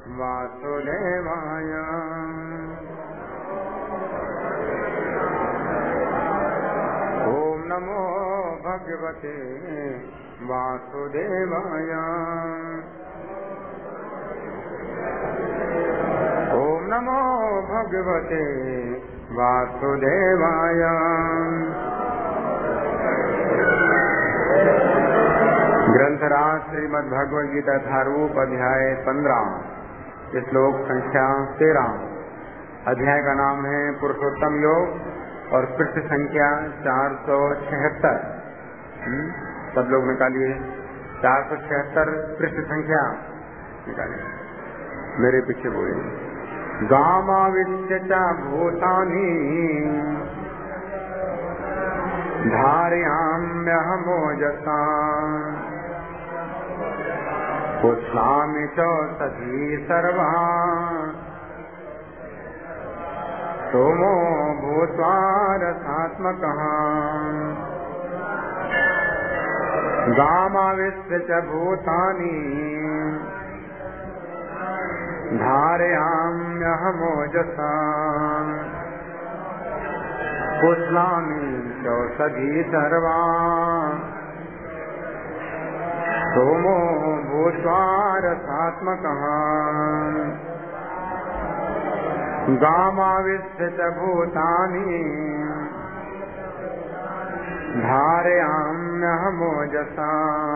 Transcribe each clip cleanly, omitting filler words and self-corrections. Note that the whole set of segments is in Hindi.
वासुदेवाय। ओम नमो भगवते वासुदेवाय। ओम नमो भगवते वासुदेवाय। ग्रंथराज श्रीमद् भगवद गीता यथारूप अध्याय 15 श्लोक संख्या 13। अध्याय का नाम है पुरुषोत्तम योग और पृष्ठ संख्या 476। सब लोग निकालिए 476 पृष्ठ संख्या निकालिए, मेरे पीछे बोलिए। गामाविश्य च भूतानि धारयाम्यहमोजसा पुष्णामि च सखी सर्वा सोमो भूत्वा रसात्मकः। गामाविश्य च भूतानि धारयाम्यहमोजसा पुष्णामि चौषधी सर्वा सोमो भूत्वा रसात्मकः। गामाविश्य च भूतानि धारयाम्यहमोजसा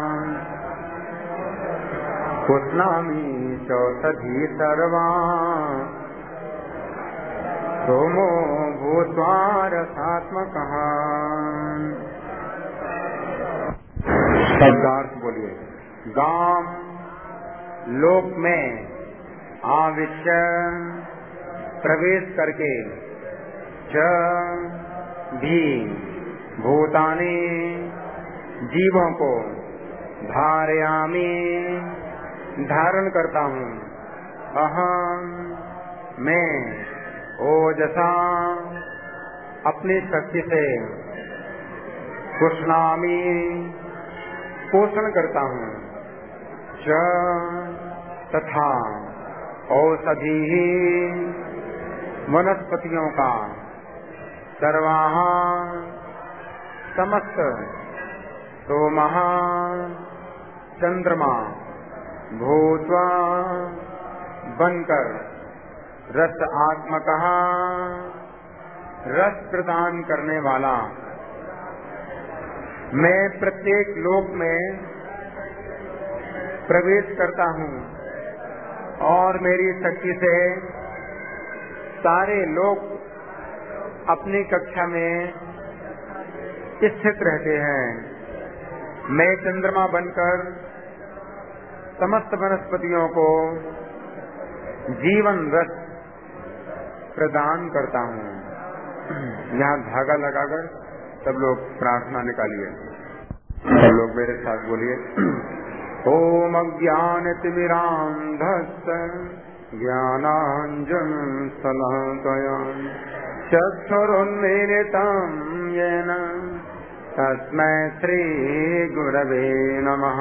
पुष्णामि चौषधी सर्वा सोमो भूत्वा रसात्मकः। शब्दार्थ बोलिए। गाम लोक में आविश्य प्रवेश करके, च भी भूतानि जीवों को, धारयामि धारण करता हूँ, अहम मैं, ओजसा अपनी शक्ति से, पुष्णामि पोषण करता हूँ, च तथा औषधि वनस्पतियों का, सर्वाः समस्त, सोमः चंद्रमा, भूत्वा बनकर, रस आत्मकः रस प्रदान करने वाला, मैं प्रत्येक लोक में प्रवेश करता हूँ और मेरी शक्ति से सारे लोग अपनी कक्षा में स्थित रहते हैं। मैं चंद्रमा बनकर समस्त वनस्पतियों को जीवन रस प्रदान करता हूँ। यहाँ धागा लगाकर सब लोग प्रार्थना निकालिए। सब लोग मेरे साथ बोलिए। ओम अज्ञानतिमिरान्धस्य ज्ञानाञ्जनशलाकया चक्षुरुन्मीलितं येन तस्मै श्रीगुरवे नमः।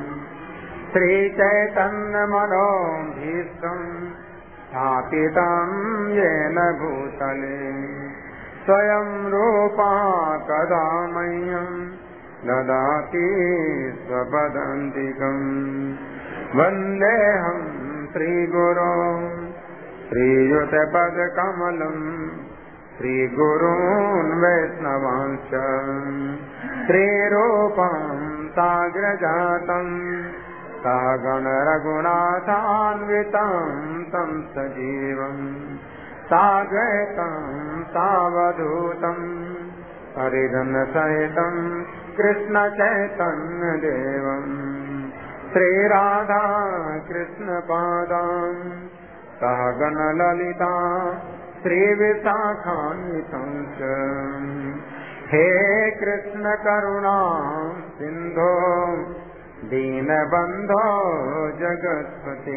श्रीचैतन्यमनोभीष्टं स्थापितं येन भूतले स्वयं रूपा कदा मह्यं ददाति स्वपदान्तिकम्। वन्देऽहं श्रीगुरों श्रीयुतपदकमलम् श्रीगुरून् वैष्णवांश्च श्रीरूपं साग्रजातं सहगण रघुनाथान्वितं तं सजीवम् साद्वैतं सावधूतं हरिजन सहितं कृष्ण चैतन्य देवं श्रीराधा कृष्ण पादान् सहगण ललिता श्रीविशाखान्वितं च। हे कृष्ण करुणा सिंधो दीनबंधो जगत्पते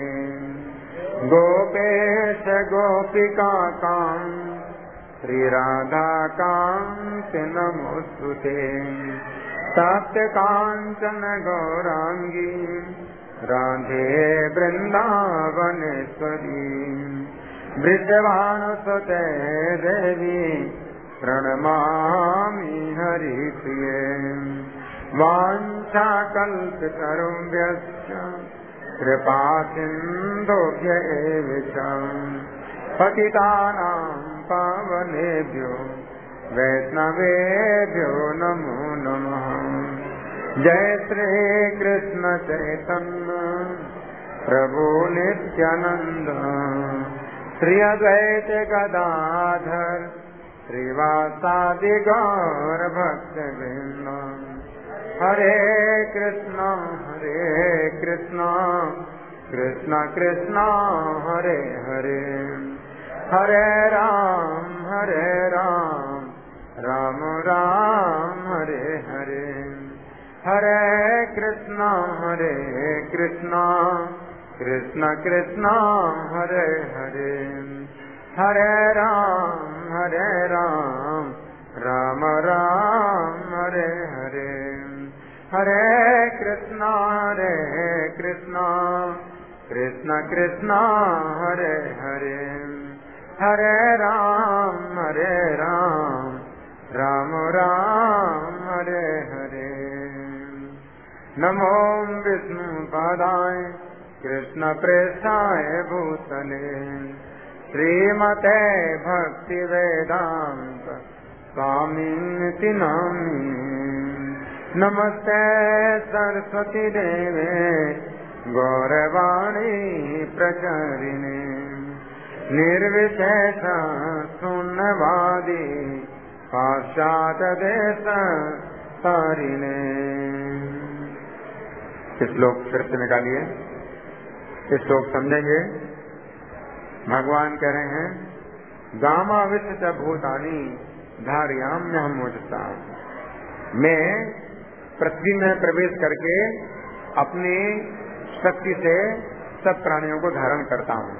गोपेश गोपिका कांत श्री राधा कांत नमोस्तुते। सत्य कांचन गौरांगी राधे वृंदावनेश्वरी वृषभानुसुते देवी प्रणमामि हरिप्रिये वाञ्छाकल्पतरुभ्यश्च कृपा सिन्धुभ्य एव च पतितानां पावनेभ्यो वैष्णवेभ्यो नमो नमः। जय श्री कृष्ण चैतन्य प्रभु नित्यानंद श्री अद्वैत गदाधर श्रीवासादि गौर भक्तवृंद। हरे कृष्णा कृष्ण कृष्ण हरे हरे, हरे राम राम राम हरे हरे, हरे कृष्णा कृष्ण कृष्ण हरे हरे, हरे राम राम राम हरे हरे, हरे कृष्णा कृष्ण कृष्ण हरे हरे, हरे राम राम राम हरे हरे। नमो विष्णुपादाय कृष्ण प्रेष्ठाय भूतले श्रीमते भक्ति वेदांत स्वामिनिति नामिने। नमस्ते सरस्वती देवे गौरवाणी प्रचारिणे निर्विशेष शून्यवादी पाश्चात्य देश तारिणे। इस श्लोक फिर से निकालिए, इस श्लोक समझेंगे। भगवान कह रहे हैं गामा विश्व भूतानी धार्याम हम मोचता, मैं पृथ्वी में प्रवेश करके अपनी शक्ति से सब प्राणियों को धारण करता हूँ।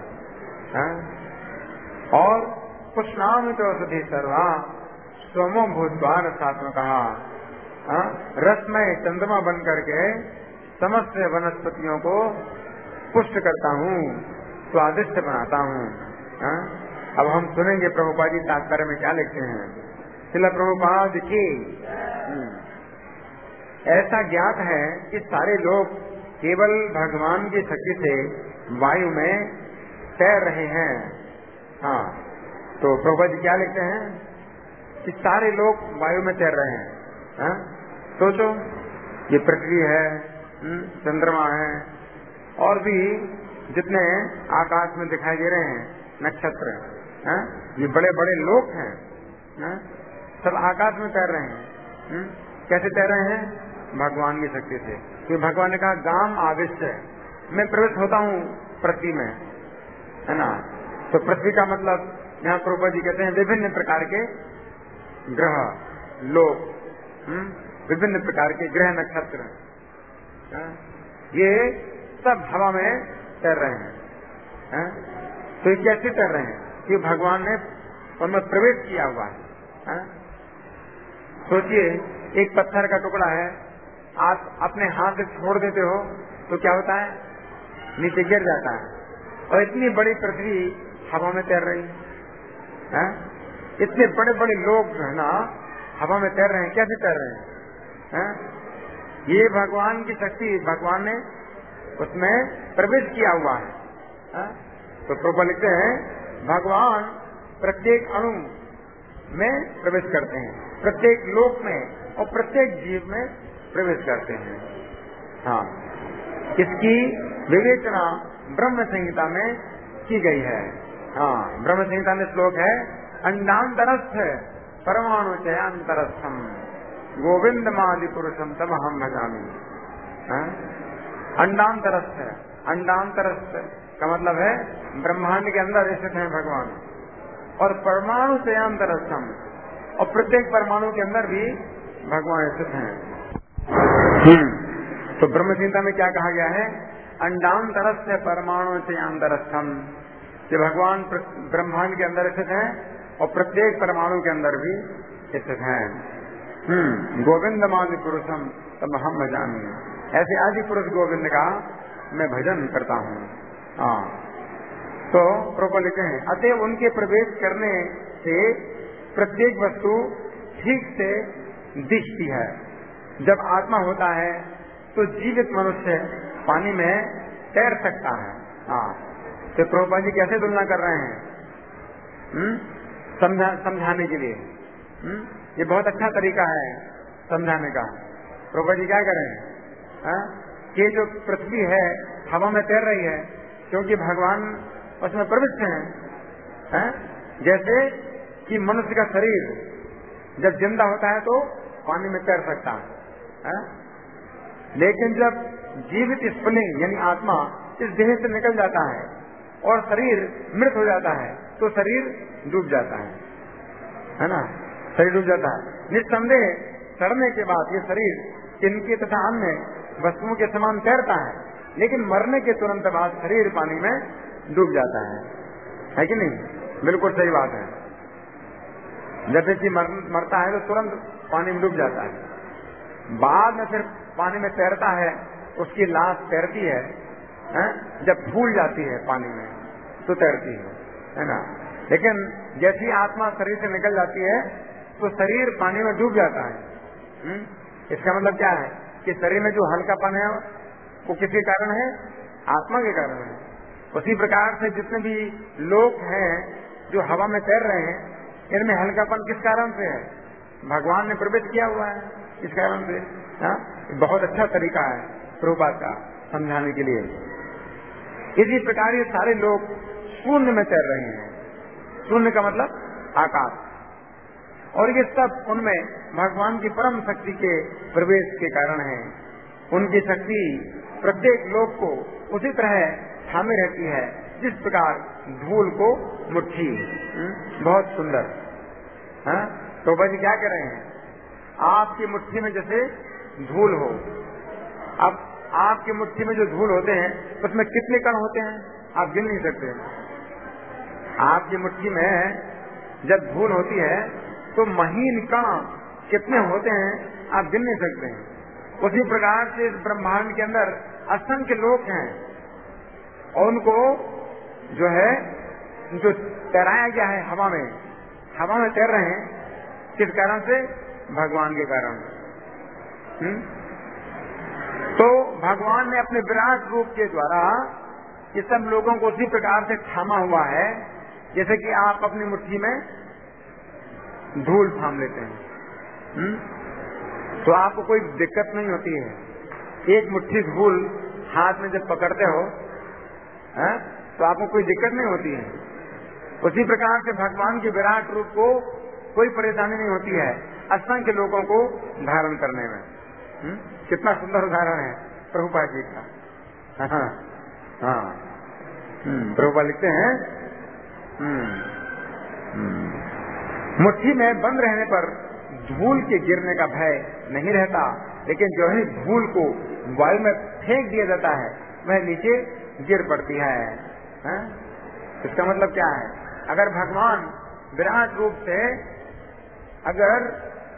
और पुष्णामि तो औषधि सर्वा स्वमो भूतवार साथ में कहा, रसमय चंद्रमा बन करके समस्त वनस्पतियों को पुष्ट करता हूँ, स्वादिष्ट बनाता हूँ। अब हम सुनेंगे प्रभुपाद जी तात्पर्य में क्या लिखते हैं। श्रील प्रभुपाद की ऐसा ज्ञात है कि सारे लोग केवल भगवान की शक्ति से वायु में तैर रहे हैं। हाँ, तो प्रभुपाद जी क्या लिखते हैं कि सारे लोग वायु में तैर रहे हैं। सोचो, ये पृथ्वी है, चंद्रमा है, और भी जितने आकाश में दिखाई दे रहे हैं नक्षत्र, ये बड़े बड़े लोक हैं, सब आकाश में तैर रहे हैं। कैसे तैर रहे हैं? भगवान की शक्ति से। क्योंकि भगवान ने कहा गाम आविष्य, मैं प्रवेश होता हूँ पृथ्वी में, है ना। तो पृथ्वी का मतलब यहाँ प्रभुपाद जी कहते हैं विभिन्न प्रकार के ग्रह, लोक, विभिन्न प्रकार के ग्रह नक्षत्र, ये सब हवा में तैर रहे हैं। तो ये कैसे तैर रहे हैं? कि भगवान ने उनमें प्रवेश किया हुआ है। सोचिए, एक पत्थर का टुकड़ा है, आप अपने हाथ से छोड़ देते हो तो क्या होता है? नीचे गिर जाता है। और इतनी बड़ी पृथ्वी हवा में तैर रही है, इतने बड़े बड़े लोग है ना हवा में तैर रहे हैं। कैसे तैर रहे हैं? ये भगवान की शक्ति, भगवान ने उसमें प्रवेश किया हुआ है। तो प्रभु लिखते हैं भगवान प्रत्येक अणु में प्रवेश करते हैं, प्रत्येक लोक में और प्रत्येक जीव में प्रवेश करते हैं। हाँ, इसकी विवेचना ब्रह्म संहिता में की गई है। हाँ, ब्रह्म संहिता में श्लोक है अंडांतरस्थ परमाणु चयांतरस्थम गोविंद मादि पुरुषम तम हम भजामि। अंडांतरस्थ, अंडांतरस्थ का मतलब है ब्रह्मांड के अंदर स्थित है भगवान, और परमाणु चयांतरस्थम, और प्रत्येक परमाणु के अंदर भी भगवान स्थित हैं। तो ब्रह्म संहिता में क्या कहा गया है? अंडांतरस्थ परमाणु चयांतरस्थम, कि भगवान ब्रह्मांड के अंदर स्थित हैं और प्रत्येक परमाणु के अंदर भी स्थित हैं। गोविंद आदि पुरुषम तब हम भजामि, ऐसे आदि पुरुष गोविंद का मैं भजन करता हूँ। हाँ, तो प्रभुपाद लिखते हैं, अतः उनके प्रवेश करने से प्रत्येक वस्तु ठीक से दिखती है। जब आत्मा होता है तो जीवित मनुष्य पानी में तैर सकता है। हाँ, तो प्रभुपाद जी कैसे तुलना कर रहे हैं समझाने के लिए। ये बहुत अच्छा तरीका है समझाने का। प्रभुपाद जी क्या कर रहे हैं कि जो पृथ्वी है हवा में तैर रही है क्योंकि भगवान उसमें प्रविष्ट है। जैसे कि मनुष्य का शरीर जब जिंदा होता है तो पानी में तैर सकता है, लेकिन जब जीवित स्फुलिंग यानी आत्मा इस देह से निकल जाता है और शरीर मृत हो जाता है तो शरीर डूब जाता है ना, शरीर डूब जाता है। निस्संदेह सड़ने के बाद ये शरीर तिनके तथा अन्य वस्तुओं के समान तैरता है, लेकिन मरने के तुरंत बाद शरीर पानी में डूब जाता है कि नहीं? बिल्कुल सही बात है। जैसे कि मरता है तो तुरंत पानी में डूब जाता है, बाद में फिर पानी में तैरता है, उसकी लाश तैरती है, जब फूल जाती है पानी में तो तैरती है ना। लेकिन जैसी आत्मा शरीर से निकल जाती है तो शरीर पानी में डूब जाता है। इसका मतलब क्या है कि शरीर में जो हल्कापन है वो किसके कारण है? आत्मा के कारण है। उसी प्रकार से जितने भी लोग हैं जो हवा में तैर रहे हैं, इनमें हल्कापन किस कारण से है? भगवान ने प्रवेश किया हुआ है, इस कारण से। बहुत अच्छा तरीका है प्रभुपाद का समझाने के लिए। इसी प्रकार ये सारे लोग शून्य में तैर रहे हैं। शून्य का मतलब आकाश, और ये सब उनमें भगवान की परम शक्ति के प्रवेश के कारण है। उनकी शक्ति प्रत्येक लोक को उसी तरह थामे रहती है जिस प्रकार धूल को मुट्ठी। बहुत सुंदर। तो भाई क्या कह रहे हैं? आपकी मुट्ठी में जैसे धूल हो, अब आपकी मुट्ठी में जो धूल होते हैं उसमें कितने कण होते हैं आप गिन नहीं सकते। आपकी मुट्ठी में जब धूल होती है तो महीन कण कितने होते हैं आप गिन नहीं सकते हैं। उसी प्रकार से इस ब्रह्मांड के अंदर असंख्य लोग हैं और उनको जो है जो तैराया गया है हवा में तैर रहे हैं। किस कारण से? भगवान के कारण। तो भगवान ने अपने विराट रूप के द्वारा ये सब लोगों को उसी प्रकार से थामा हुआ है जैसे कि आप अपनी मुट्ठी में धूल थाम लेते हैं। तो आपको कोई दिक्कत नहीं होती है। एक मुट्ठी धूल हाथ में जब पकड़ते हो तो आपको कोई दिक्कत नहीं होती है। उसी प्रकार से भगवान के विराट रूप को कोई परेशानी नहीं होती है असंख्य लोगों को धारण करने में। कितना सुंदर उदाहरण है प्रभुपाद जी का। हाँ, प्रभुपाद लिखते हैं मुट्ठी में बंद रहने पर धूल के गिरने का भय नहीं रहता, लेकिन जो है धूल को वायु में फेंक दिया जाता है वह नीचे गिर पड़ती है। इसका मतलब क्या है? अगर भगवान विराट रूप से अगर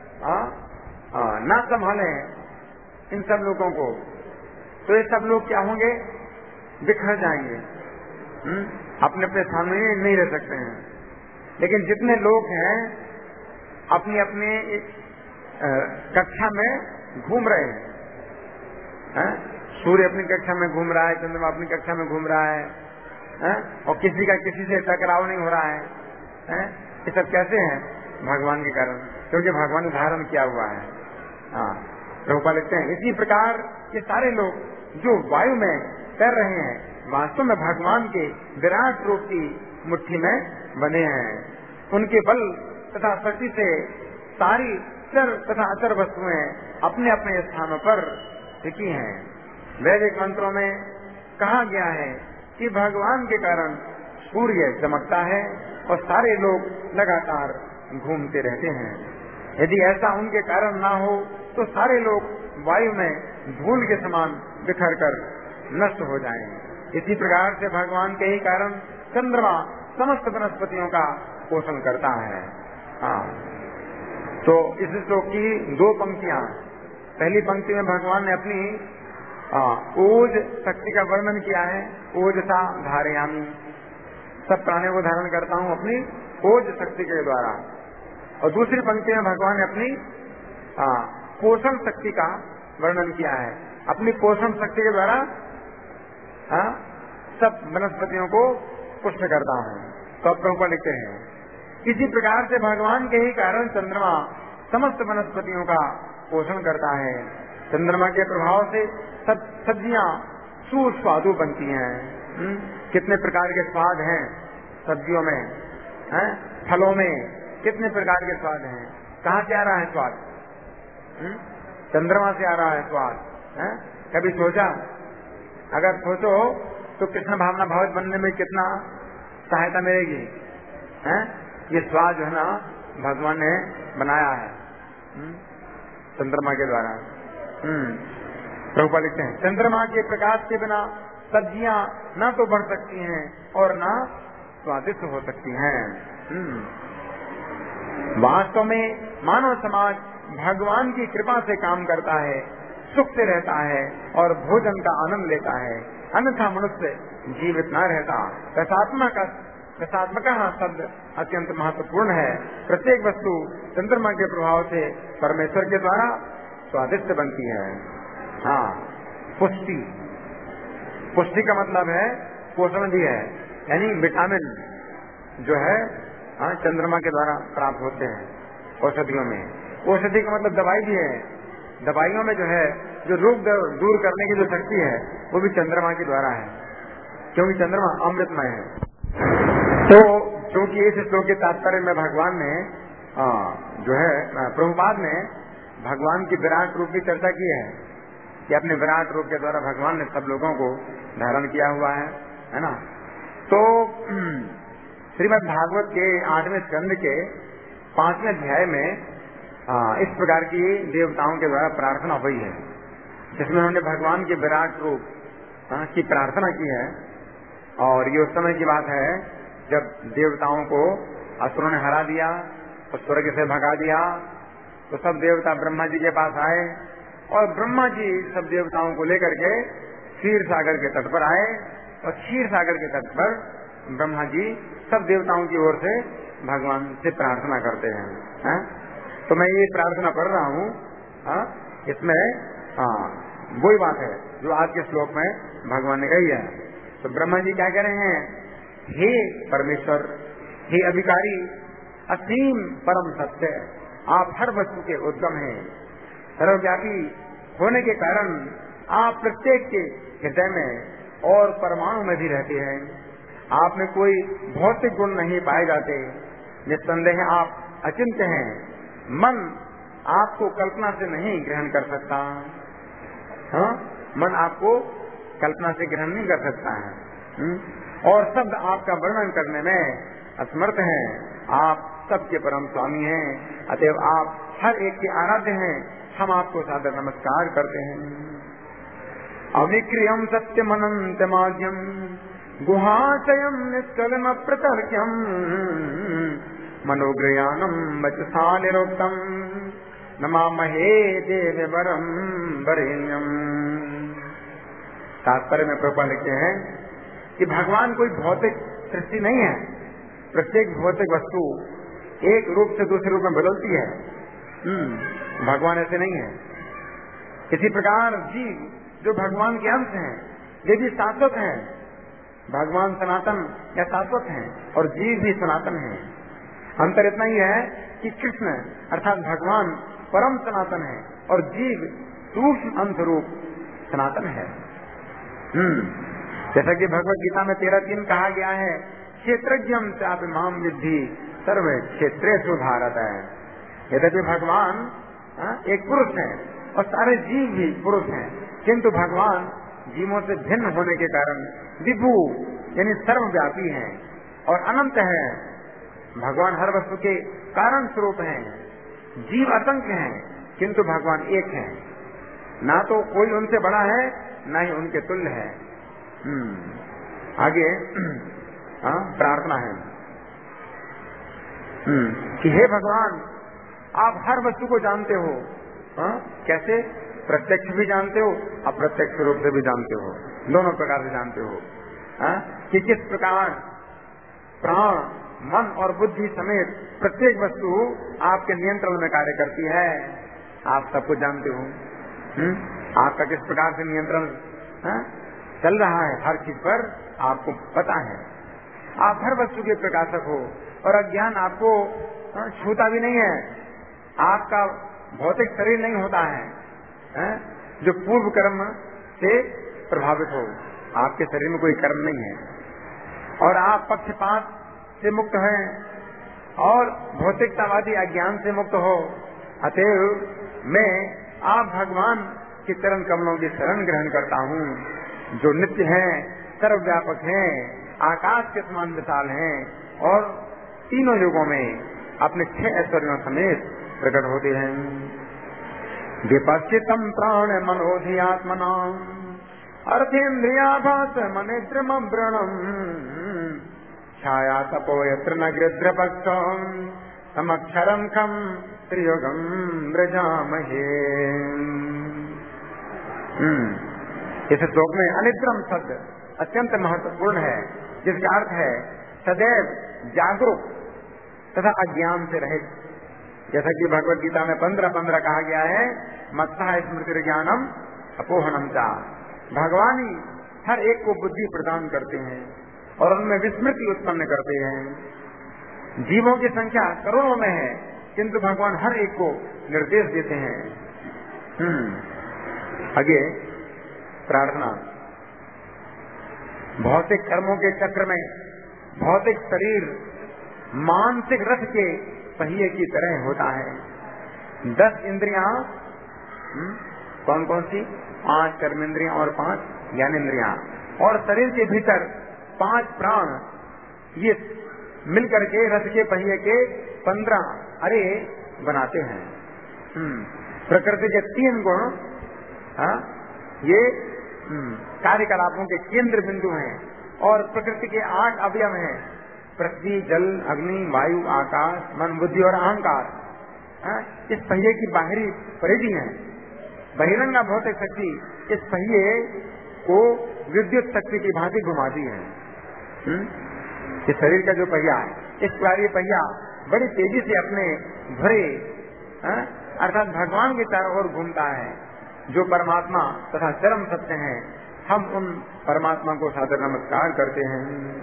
ना संभाले इन सब लोगों को तो ये सब लोग क्या होंगे? बिखर जाएंगे, अपने अपने सामने नहीं रह सकते हैं। लेकिन जितने लोग हैं अपनी अपनी कक्षा में घूम रहे हैं, सूर्य अपनी कक्षा में घूम रहा है, चंद्रमा अपनी कक्षा में घूम रहा है, और किसी का किसी से टकराव नहीं हो रहा है। ये सब कैसे है? भगवान के कारण, क्योंकि भगवान ने धारण किया हुआ है। प्रभुपाद लिखते हैं इसी प्रकार ये सारे लोग जो वायु में तैर रहे हैं वास्तव में भगवान के विराट रूप की मुट्ठी में बने हैं। उनके बल तथा शक्ति से सारी चर तथा अचर वस्तुएं अपने अपने स्थानों पर टिकी हैं। वैदिक मंत्रों में कहा गया है कि भगवान के कारण सूर्य चमकता है और सारे लोग लगातार घूमते रहते हैं। यदि ऐसा उनके कारण ना हो तो सारे लोग वायु में धूल के समान बिखर कर नष्ट हो जाएंगे। इसी प्रकार से भगवान के ही कारण चंद्रमा समस्त वनस्पतियों का पोषण करता है। तो इस श्लोक की दो पंक्तियां, पहली पंक्ति में भगवान ने अपनी ओज शक्ति का वर्णन किया है, ओजसा धारयामी, सब प्राणियों को धारण करता हूँ अपनी ओज शक्ति के द्वारा। और दूसरी पंक्ति में भगवान ने अपनी पोषण शक्ति का वर्णन किया है, अपनी पोषण शक्ति के द्वारा सब वनस्पतियों को पुष्ट करता हूँ। तो अब प्रभुपाद लिखते हैं, इसी प्रकार से भगवान के ही कारण चंद्रमा समस्त वनस्पतियों का पोषण करता है। चंद्रमा के प्रभाव से सब सब्जियां सुस्वादु बनती हैं। कितने प्रकार के स्वाद हैं सब्जियों में, फलों में कितने प्रकार के स्वाद हैं। कहाँ से आ रहा है स्वाद? चंद्रमा से आ रहा है स्वाद। कभी सोचा? अगर सोचो तो कृष्ण भावना भावित बनने में कितना सहायता मिलेगी। ये स्वाद जो है ना भगवान ने बनाया है चंद्रमा के द्वारा। प्रभुपाद लिखते हैं, चंद्रमा के प्रकाश के बिना सब्जियां ना तो बढ़ सकती हैं और ना स्वादिष्ट हो सकती हैं। वास्तव में मानव समाज भगवान की कृपा से काम करता है, सुख से रहता है और भोजन का आनंद लेता है, अन्यथा मनुष्य जीवित न रहता। रसात्मक शब्द अत्यंत महत्वपूर्ण है। प्रत्येक वस्तु चंद्रमा के प्रभाव से परमेश्वर के द्वारा स्वादिष्ट बनती है। पुष्टि, पुष्टि का मतलब है पोषण भी है, यानी विटामिन जो है चंद्रमा के द्वारा प्राप्त होते हैं औषधियों में। औषधि का मतलब दवाई भी है। दवाइयों में जो है जो रोग दूर करने की जो शक्ति है वो भी चंद्रमा के द्वारा है, क्योंकि चंद्रमा अमृतमय है। तो क्योंकि इस श्लोक के तात्पर्य में भगवान ने जो है प्रभुपाद ने भगवान की विराट रूप की चर्चा की है कि अपने विराट रूप के द्वारा भगवान ने सब लोगों को धारण किया हुआ है ना। तो श्रीमद् भागवत के 8वें स्कंद के 5वें अध्याय में इस प्रकार की देवताओं के द्वारा प्रार्थना हुई है, जिसमें उन्होंने भगवान के विराट रूप की प्रार्थना की है। और ये उस समय की बात है जब देवताओं को असुरों ने हरा दिया और स्वर्ग से भगा दिया। तो सब देवता ब्रह्मा जी के पास आए और ब्रह्मा जी सब देवताओं को लेकर के क्षीर सागर के तट पर आए। और क्षीर सागर के तट पर ब्रह्मा जी सब देवताओं की ओर से भगवान से प्रार्थना करते हैं। तो मैं ये प्रार्थना पढ़ रहा हूँ, इसमें वही बात है जो आज के श्लोक में भगवान ने कही है। तो ब्रह्मा जी क्या कह रहे हैं? हे परमेश्वर, हे अधिकारी, असीम परम सत्य, आप हर वस्तु के उद्गम हैं। सर्वव्यापी होने के कारण आप प्रत्येक के हृदय में और परमाणु में भी रहते हैं। आप में कोई भौतिक गुण नहीं पाए जाते। निस्संदेह आप अचिंत्य हैं। मन आपको कल्पना से नहीं ग्रहण कर सकता। मन आपको कल्पना से ग्रहण नहीं कर सकता है। और शब्द आपका वर्णन करने में असमर्थ हैं। आप सबके परम स्वामी हैं, अतएव आप हर एक के आराध्य हैं। हम आपको सादर नमस्कार करते हैं। अविक्रियम सत्यम अनंतमाद्यम गुहाशयम निष्कलम प्रतर्क्यम मनोग्रयानम वचसा निरुक्तम नमामहे देववरम वरेण्यम। तात्पर्य में प्रभुपाद लिखते हैं कि भगवान कोई भौतिक सृष्टि नहीं है। प्रत्येक भौतिक वस्तु एक रूप से दूसरे रूप में बदलती है। भगवान ऐसे नहीं है। इसी प्रकार जीव जो भगवान के अंश हैं ये भी शाश्वत हैं। भगवान सनातन या शाश्वत हैं और जीव भी सनातन हैं। अंतर इतना ही है कि कृष्ण अर्थात भगवान परम सनातन है और जीव सूक्ष्म अंश रूप सनातन है। जैसा कि भगवत गीता में 13:3 कहा गया है, क्षेत्रज्ञम चापि माम विद्धि सर्व क्षेत्रेषु भारत है। यद्यपि भगवान एक पुरुष है और सारे जीव भी पुरुष हैं, किंतु भगवान जीवों से भिन्न होने के कारण विभु यानी सर्वव्यापी हैं और अनंत है। भगवान हर वस्तु के कारण स्वरूप हैं। जीव असंख्य हैं किंतु भगवान एक है। ना तो कोई उनसे बड़ा है ना ही उनके तुल्य है। आगे प्रार्थना है कि हे भगवान, आप हर वस्तु को जानते हो। कैसे? प्रत्यक्ष भी जानते हो, अप्रत्यक्ष रूप से भी जानते हो, दोनों प्रकार से जानते हो कि किस प्रकार प्राण, मन और बुद्धि समेत प्रत्येक वस्तु आपके नियंत्रण में कार्य करती है। आप सब कुछ जानते हो। आपका किस प्रकार से नियंत्रण चल रहा है, हर चीज पर आपको पता है। आप हर वस्तु के प्रकाशक हो और अज्ञान आपको छूता भी नहीं है। आपका भौतिक शरीर नहीं होता है जो पूर्व कर्म से प्रभावित हो। आपके शरीर में कोई कर्म नहीं है और आप पक्षपात से मुक्त हैं और भौतिकतावादी अज्ञान से मुक्त हो। अतएव मैं आप भगवान के चरण कमलों की शरण ग्रहण करता हूँ, जो नित्य हैं, सर्वव्यापक हैं, आकाश के समान विशाल हैं और तीनों युगों में अपने 6 ऐश्वर्यों समेत प्रकट होते हैं। विपश्चितम प्राण मनोधियात्मना अर्थेन्द्रियाभास मनेत्रमव्रणम छाया तपो यत्र न गृध्रपक्षम समक्षरम खम त्रियुगम व्रजामहे। इस श्लोक में अनिद्रम शब्द अत्यंत महत्वपूर्ण है, जिसका अर्थ है सदैव जागरूक तथा अज्ञान से रहित। जैसा कि भगवत गीता में 15-15 कहा गया है, मत्था स्मृति ज्ञानम अपोहनम चा। भगवान ही हर एक को बुद्धि प्रदान करते हैं और उनमें विस्मृति उत्पन्न करते हैं। जीवों की संख्या करोड़ों में है, किंतु भगवान हर एक को निर्देश देते हैं। आगे प्रार्थना। भौतिक कर्मों के चक्र में भौतिक शरीर मानसिक रथ के पहिए की तरह होता है। 10 इंद्रियां कौन कौन सी? 5 कर्मेंद्रियां और 5 ज्ञानेंद्रियां, और शरीर के भीतर 5 प्राण, ये मिलकर के रथ के पहिए के 15 अरे बनाते हैं। प्रकृति के 3 गुण ये कार्यकलापों के केंद्र बिंदु हैं और प्रकृति के 8 अवयव हैं: पृथ्वी, जल, अग्नि, वायु, आकाश, मन, बुद्धि और अहंकार। इस पहिए की बाहरी परिधि है। बहिरंगा भौतिक शक्ति इस पहिए को विद्युत शक्ति की भांति घुमाती है। इस शरीर का जो पहिया है, इस कार्य पहिया बड़ी तेजी से अपने घरे अर्थात भगवान की चारों ओर घूमता है, जो परमात्मा तथा चरम सत्य है। हम उन परमात्मा को सादर नमस्कार करते हैं।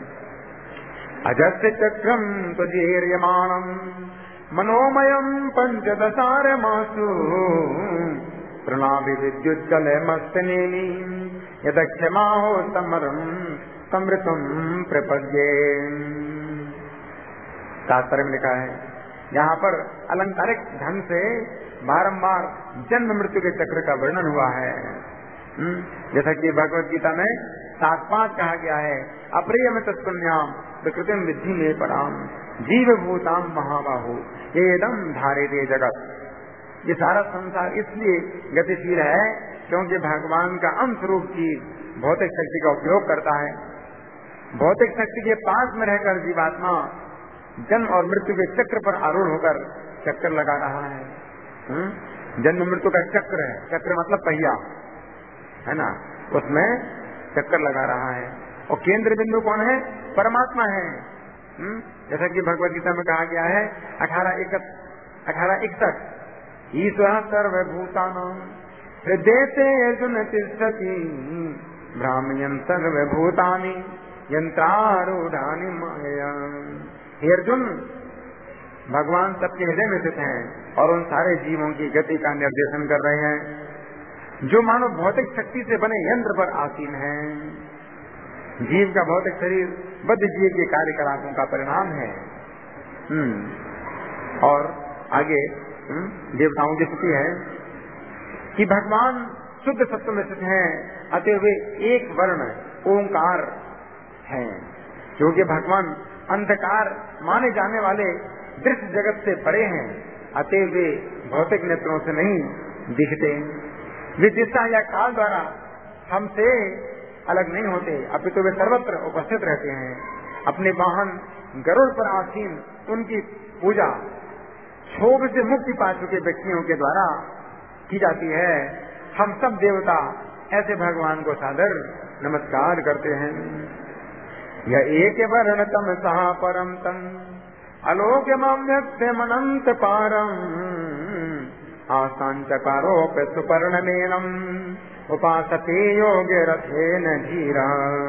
अजस्य चक्रम त्वजीर्यमाणम मनोमयम पंचदशारमासु प्रणाभि विद्युच्चले मस्तनेमी यदक्षमाहो समरम समृतम प्रपद्ये। शास्त्र में लिखा है, यहाँ पर अलंकारिक ढंग से बारंबार जन्म मृत्यु के चक्र का वर्णन हुआ है। जैसा कि भगवत गीता में 7:5 कहा गया है, अप्रियम तत्पुण्याम प्रकृतिम विद्धि में पराम जीव भूताम महाबाहु एदम धारे दे जगत। ये सारा संसार इसलिए गतिशील है क्योंकि भगवान का अंश रूप चीज भौतिक शक्ति का उपयोग करता है। भौतिक शक्ति के पास में रहकर जीवात्मा जन्म और मृत्यु के चक्र पर आरूढ़ होकर चक्कर लगा रहा है। जन्म मृत्यु का चक्र है, चक्र मतलब पहिया है ना, उसमें चक्कर लगा रहा है। और केंद्र बिंदु कौन है? परमात्मा है। जैसा कि भगवत गीता में कहा गया है 18:61 ईश्वर सर्वभूतानां हृदयते अर्जुन तिष्ठति भ्राम्यन् सर्वभूतानि यंत्रारूढ़ानि माया। हे अर्जुन, भगवान सबके हृदय में स्थित हैं और उन सारे जीवों की गति का निर्देशन कर रहे हैं जो मानो भौतिक शक्ति से बने यंत्र पर आसीन हैं। जीव का भौतिक शरीर बद्ध जीव के कार्यकलापों का परिणाम है। और आगे देवताओं की स्थिति है कि भगवान शुद्ध सत्व में स्थित हैं, अतः वे एक वर्ण ओंकार हैं, क्योंकि भगवान अंधकार माने जाने वाले दृश्य जगत से परे हैं, अतः वे भौतिक नेत्रों से नहीं दिखते। वे दिशा या काल द्वारा हमसे अलग नहीं होते, अपितु वे सर्वत्र उपस्थित रहते हैं। अपने वाहन गरुड़ पर आसीन उनकी पूजा क्षोभ से मुक्ति पा चुके व्यक्तियों के द्वारा की जाती है। हम सब देवता ऐसे भगवान को सादर नमस्कार करते हैं। यह एक वर्ण तम सहा परम तम अलोक्यमव्यक्तमनंत पारम आसांचकारोप्य सुपर्णमेनम उपासते योग्य रथेन धीरा।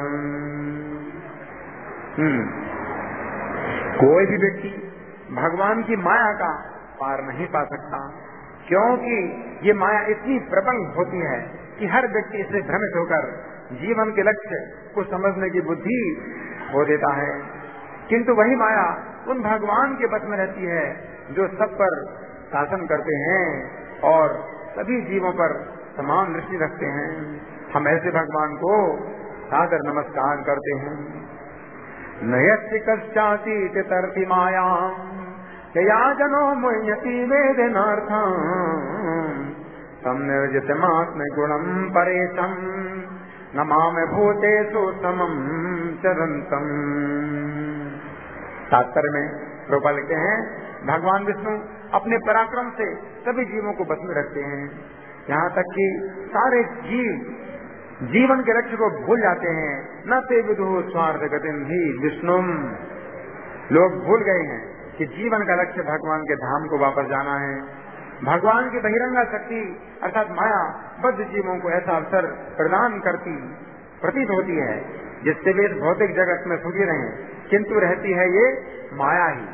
कोई भी व्यक्ति भगवान की माया का पार नहीं पा सकता, क्योंकि ये माया इतनी प्रबल होती है कि हर व्यक्ति इससे भ्रमित होकर जीवन के लक्ष्य को समझने की बुद्धि खो देता है। किंतु वही माया उन भगवान के बस में रहती है जो सब पर शासन करते हैं और सभी जीवों पर समान दृष्टि रखते हैं। हम ऐसे भगवान को सादर नमस्कार करते हैं। नयति कश्चाचित तरति माया या जनो मुह्यति वेदनार्थं तम निर्जितमात्म गुणम परेशम नमामि भूतेषु समम चरंतम। तात्पर्य में प्रभुपाद लिखते हैं, भगवान विष्णु अपने पराक्रम से सभी जीवों को बस में रखते हैं, यहाँ तक कि सारे जीव जीवन के लक्ष्य को भूल जाते हैं। न ते विदु स्वार्थ गतिम ही विष्णुम। लोग भूल गए हैं कि जीवन का लक्ष्य भगवान के धाम को वापस जाना है। भगवान की बहिरंगा शक्ति अर्थात माया बद्ध जीवों को ऐसा अवसर प्रदान करती प्रतीत होती है जिससे वे इस भौतिक जगत में सुखी रहें, किंतु रहती है ये माया ही।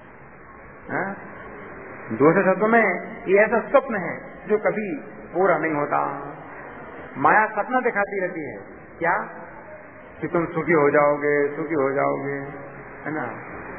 दूसरे शब्दों में ये ऐसा स्वप्न है जो कभी पूरा नहीं होता। माया सपना दिखाती रहती है, क्या कि तुम सुखी हो जाओगे, सुखी हो जाओगे, है ना।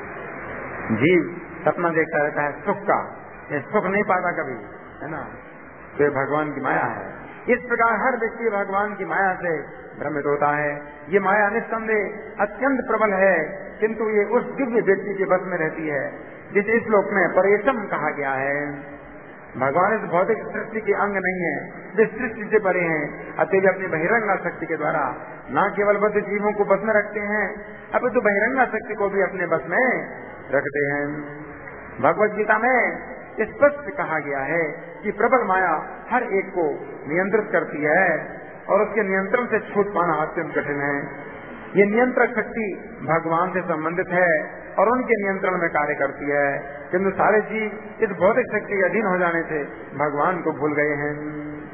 जीव सपना देखता रहता है सुख का, ये सुख नहीं पाता कभी, है ना। तो भगवान की माया है। इस प्रकार हर व्यक्ति भगवान की माया से भ्रमित होता है। ये माया निस्संदेह अत्यंत प्रबल है, किंतु ये उस दिव्य व्यक्ति के बस में रहती है जिसे इस श्लोक में परेशम कहा गया है। भगवान इस भौतिक सृष्टि के अंग नहीं है, वे सृष्टि से परे हैं। अतः अपनी बहिरंगा शक्ति के द्वारा न केवल बद्ध जीवों को बस में रखते हैं, अपितु बहिरंगा शक्ति को भी अपने बस में रखते हैं। भगवद गीता में स्पष्ट कहा गया है कि प्रबल माया हर एक को नियंत्रित करती है और उसके नियंत्रण से छूट पाना अत्यंत कठिन है। ये नियंत्रक शक्ति भगवान से संबंधित है और उनके नियंत्रण में कार्य करती है, किंतु सारे जीव इस भौतिक शक्ति के अधीन हो जाने से भगवान को भूल गए हैं।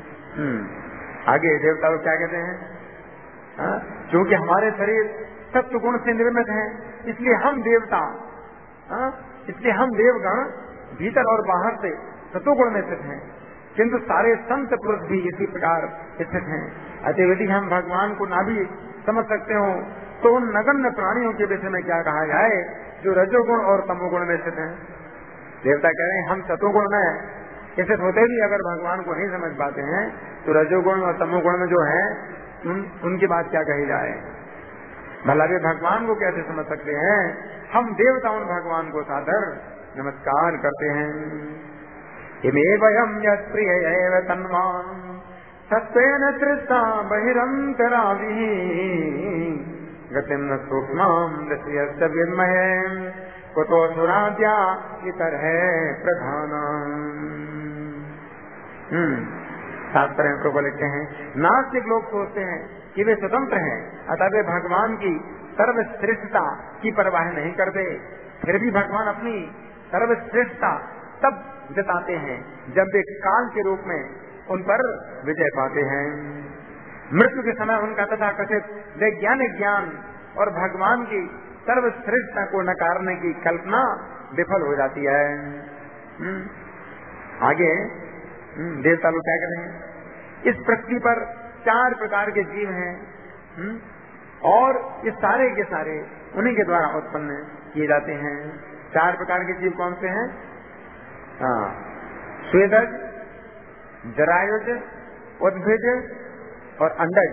आगे देवता लोग क्या कहते हैं, क्योंकि हमारे शरीर सत्व गुण से निर्मित है, इसलिए हम देवता, इसलिए हम देवगण भीतर और बाहर से सतोगुण में स्थित हैं, किंतु सारे संत पुरुष भी इसी प्रकार स्थित हैं। अतः यदि हम भगवान को ना भी समझ सकते हो तो उन नगण्य प्राणियों के विषय में क्या कहा जाए जो रजोगुण और तमोगुण में स्थित हैं। देवता कह रहे हैं हम सतोगुण में स्थित होते भी अगर भगवान को नहीं समझ पाते हैं तो रजोगुण और तमोगुण में जो है उनकी बात क्या कही जाए। भला वे भगवान को कैसे समझ सकते हैं। हम देवता उन भगवान को सादर नमस्कार करते हैं। इमेवयं यत् प्रिय एव तन्वान् सत्वेन तृष्णा बहिरन्तराभिः गतिं न सूक्ष्मां दृश्यस्य विद्महे कुतो सुराद्या इतरः प्रधानम्। तात्पर्य को लिखते हैं, नास्तिक लोग सोचते हैं कि वे स्वतंत्र हैं, अतः वे भगवान की सर्वश्रेष्ठता की परवाह नहीं करते। फिर भी भगवान अपनी सर्वश्रेष्ठता तब जताते हैं जब वे काल के रूप में उन पर विजय पाते हैं। मृत्यु के समय उनका तथाकथित वैज्ञानिक ज्ञान और भगवान की सर्वश्रेष्ठता को नकारने की कल्पना विफल हो जाती है। आगे देवता लोग क्या करें, इस पृथ्वी पर 4 प्रकार के जीव हैं और ये सारे के सारे उन्हीं के द्वारा उत्पन्न किए जाते हैं। 4 प्रकार के जीव कौन से हैं? स्वेदज, जरायुज, उद्भिज और अंडज।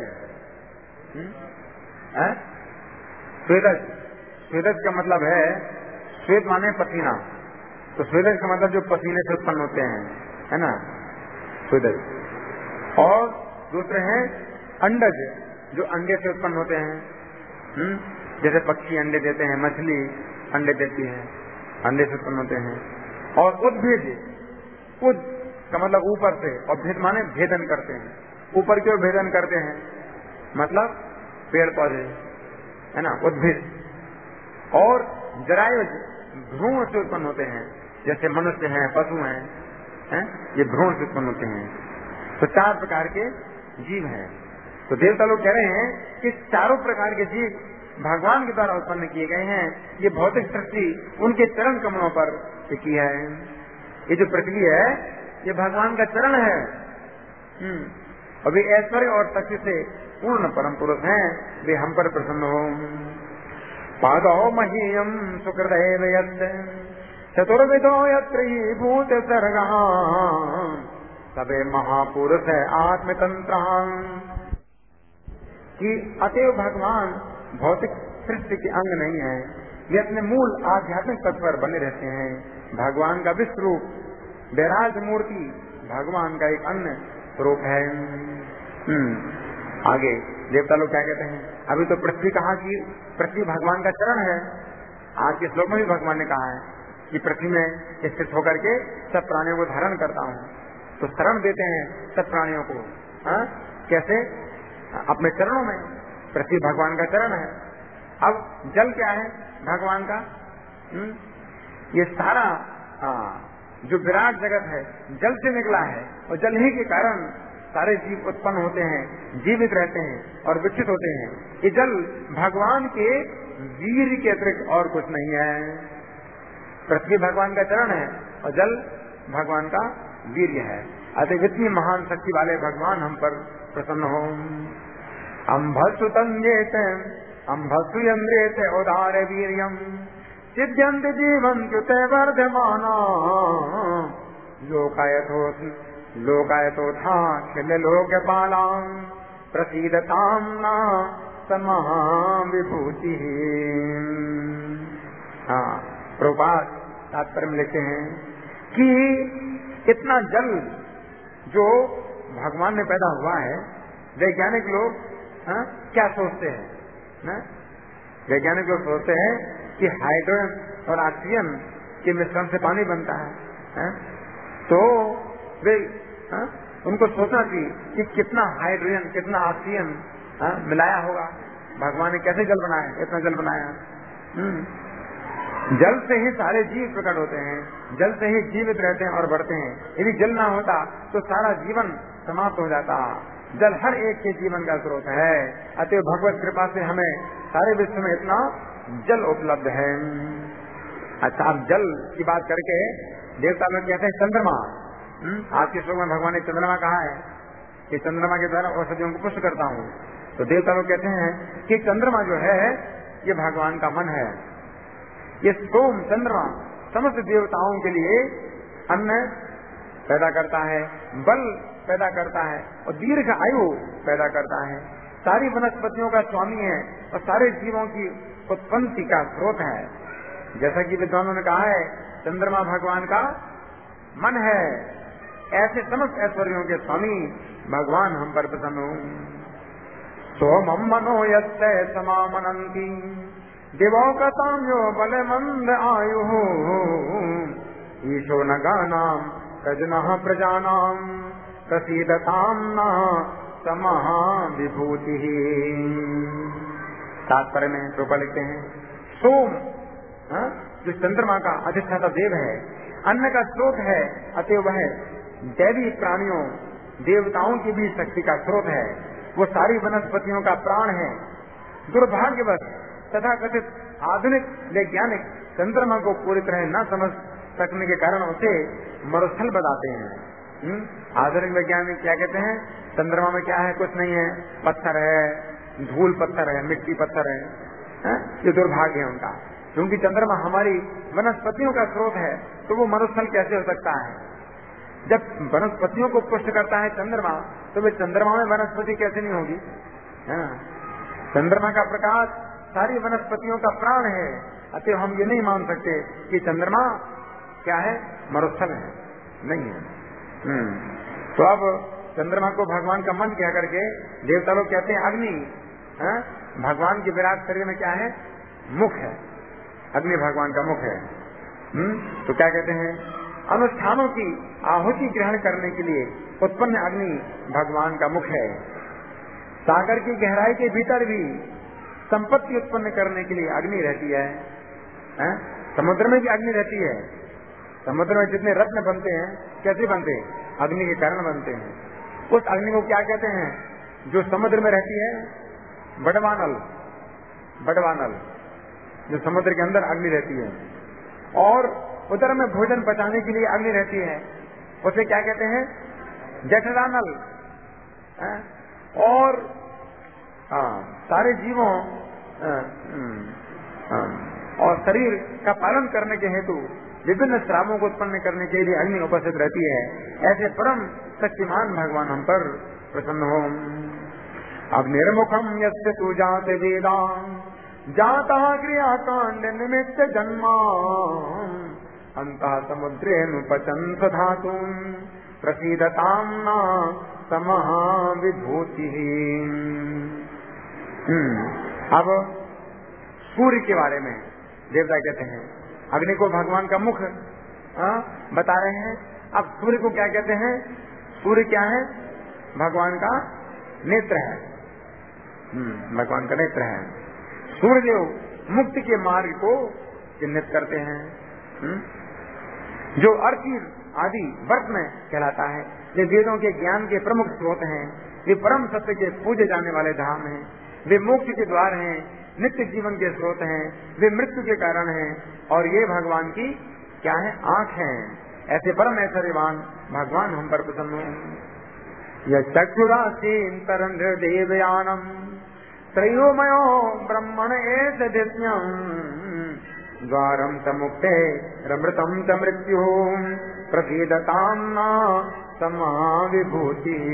स्वेदज, स्वेदज का मतलब है, स्वेद माने पसीना, तो स्वेदज का मतलब जो पसीने से उत्पन्न होते हैं, है ना, स्वेदज। और दूसरे हैं अंडज, जो अंडे से उत्पन्न होते हैं, जैसे पक्षी अंडे देते हैं, मछली अंडे देती है, अंडे से उत्पन्न होते हैं। और उद्भिज, का मतलब ऊपर से, और भेद माने भेदन करते हैं। ऊपर क्यों भेदन करते हैं? मतलब पेड़ पौधे है ना, उद्भिद, और जरायुज भ्रूण से उत्पन्न होते हैं, जैसे मनुष्य हैं, पशु हैं, ये भ्रूण से उत्पन्न होते हैं। तो 4 प्रकार के जीव हैं। तो देवता लोग कह रहे हैं कि चारों प्रकार के जीव भगवान के द्वारा उत्पन्न किए गए हैं। ये भौतिक सृष्टि उनके चरण कमलों पर टिकी है। ये जो पृथ्वी है ये भगवान का चरण है। अभी ऐश्वर्य और शक्ति से पूर्ण परम पुरुष हैं, वे हम पर प्रसन्न हो। पादो मह्यम सुकृत चतुर्विदो यत्र ही भूत सर्गा सबे महापुरुष है आत्मतंत्र। कि अतएव भगवान भौतिक सृष्टि के अंग नहीं है, ये अपने मूल आध्यात्मिक पद पर बने रहते हैं। भगवान का विश्व रूप वैराज मूर्ति भगवान का एक अन्य स्वरूप है। आगे देवता लोग क्या कहते हैं? अभी तो पृथ्वी कहा कि पृथ्वी भगवान का चरण है। आज के श्लोक में भी भगवान ने कहा है कि पृथ्वी में स्थित होकर के सब प्राणियों को धारण करता हूँ। तो शरण देते हैं सब प्राणियों को। कैसे? अपने चरणों में। पृथ्वी भगवान का चरण है। अब जल क्या है भगवान का? ये सारा जो विराट जगत है जल से निकला है, और जल ही के कारण सारे जीव उत्पन्न होते हैं, जीवित रहते हैं और विकसित होते हैं। ये जल भगवान के वीर के अतिरिक्त और कुछ नहीं है। पृथ्वी भगवान का चरण है और जल भगवान का वीर्य है। अतः इतनी महान शक्ति वाले भगवान हम पर प्रसन्न हो। अम्भसु तंजेत अम्भसु यन्द्रेत उदार वीर्यम सिद्ध्यन्ति जीवन्त्युते वर्धमाना लोकायतोथा खिल लोकपालां प्रसीदतां न समहा विभूति। प्रभुपाद तात्पर्य में लिखते हैं कि इतना जल जो भगवान ने पैदा हुआ है, वैज्ञानिक लोग क्या सोचते हैं? वैज्ञानिक लोग सोचते हैं कि हाइड्रोजन और ऑक्सीजन के मिश्रण से पानी बनता है। तो वे उनको सोचना चाहिए कि कितना हाइड्रोजन कितना ऑक्सीजन मिलाया होगा, भगवान ने कैसे जल बनाया, इतना जल बनाया। जल से ही सारे जीव प्रकट होते हैं, जल से ही जीवित रहते हैं और बढ़ते हैं। यदि जल ना होता तो सारा जीवन समाप्त हो जाता। जल हर एक के जीवन का स्रोत है। अतः भगवत कृपा से हमें सारे विश्व में इतना जल उपलब्ध है। अच्छा, अब जल की बात करके देवता लोग कहते हैं चंद्रमा। आज के श्लोक में भगवान ने चंद्रमा कहा है कि चंद्रमा के द्वारा औषधियों को पुष्ट करता हूँ। तो देवता लोग कहते हैं कि चंद्रमा जो है ये भगवान का मन है। ये सोम चंद्रमा समस्त देवताओं के लिए अन्न पैदा करता है, बल पैदा करता है और दीर्घ आयु पैदा करता है। सारी वनस्पतियों का स्वामी है और सारे जीवों की उत्पत्ति का स्रोत है। जैसा कि विद्वानों ने कहा है, चंद्रमा भगवान का मन है। ऐसे समस्त ऐश्वर्यों के स्वामी भगवान हम पर प्रसन्न हो। सोमम मनो यस्ते समामनंती दिवोकताम यो बल मंद आयु ईशो नगानाम प्रजनः प्रजानाम प्रसीदताम न समहा विभूति। तात्पर्य में रूपा लिखते हैं, सोम जो चंद्रमा का अधिष्ठाता देव है, अन्न का स्रोत है, अतः वह दैवी प्राणियों देवताओं की भी शक्ति का स्रोत है। वो सारी वनस्पतियों का प्राण है। दुर्भाग्यवश तथा कथित आधुनिक वैज्ञानिक चंद्रमा को पूरी तरह न समझ सकने के कारण उसे मरुस्थल बताते हैं। आधुनिक वैज्ञानिक क्या कहते हैं? चंद्रमा में क्या है? कुछ नहीं है, पत्थर है, धूल पत्थर है, मिट्टी पत्थर है। ये दुर्भाग्य है उनका, क्योंकि चंद्रमा हमारी वनस्पतियों का स्रोत है। तो वो मरुस्थल कैसे हो सकता है? जब वनस्पतियों को पुष्ट करता है चंद्रमा, तो वे चंद्रमा में वनस्पति कैसे नहीं होगी? चंद्रमा का प्रकाश सारी वनस्पतियों का प्राण है। अतः हम ये नहीं मान सकते कि चंद्रमा क्या है? मरुस्थल है, नहीं है। तो अब चंद्रमा को भगवान का मन कह करके देवता लोग कहते हैं अग्नि। भगवान के विराट शरीर में क्या है? मुख है। अग्नि भगवान का मुख है। तो क्या कहते हैं अनुष्ठानों की आहुति ग्रहण करने के लिए उत्पन्न अग्नि भगवान का मुख है। सागर की गहराई के भीतर भी संपत्ति उत्पन्न करने के लिए अग्नि रहती है। समुद्र में भी अग्नि रहती है। समुद्र में जितने रत्न बनते हैं कैसे बनते हैं? अग्नि के कारण बनते हैं। उस अग्नि को क्या कहते हैं जो समुद्र में रहती है? बड़वानल। बड़वानल जो समुद्र के अंदर अग्नि रहती है। और उधर में भोजन पचाने के लिए अग्नि रहती है, उसे क्या कहते हैं? जठरानल। और सारे जीवों और शरीर का पालन करने के हेतु विभिन्न श्रावों को उत्पन्न करने के लिए अग्नि उपस्थित रहती है। ऐसे परम शक्तिमान भगवान हम पर प्रसन्न हो। अब निर्मुखम यस्य तु जाते वेदा जाता क्रियाकांड निमित्त जन्मा अंतः समुद्रेनु पचंत धातु प्रसीदताम न समहाविभूति। अब सूर्य के बारे में देवता कहते हैं अग्नि को भगवान का मुख बता रहे हैं। अब सूर्य को क्या कहते हैं? सूर्य क्या है? भगवान का नेत्र है। भगवान का नेत्र है। सूर्यदेव मुक्ति के मार्ग को चिन्हित करते हैं। जो अर्चिर आदि वर्त में कहलाता है, वे वेदों के ज्ञान के प्रमुख स्रोत हैं। वे परम सत्य के पूजे जाने वाले धाम हैं। वे मोक्ष के द्वार हैं, नित्य जीवन के स्रोत हैं। वे मृत्यु के कारण हैं और ये भगवान की क्या है? आंख है। ऐसे परम ऐश्वर्यवान भगवान हम पर प्रसन्न हैं। यह चक्षुरासीन तरन देवयानम त्रयोमयो ब्रह्मण एष दिव्यम द्वारम च मुक्ते रमृतम च मृत्यु प्रसीदताम न समाविभूति।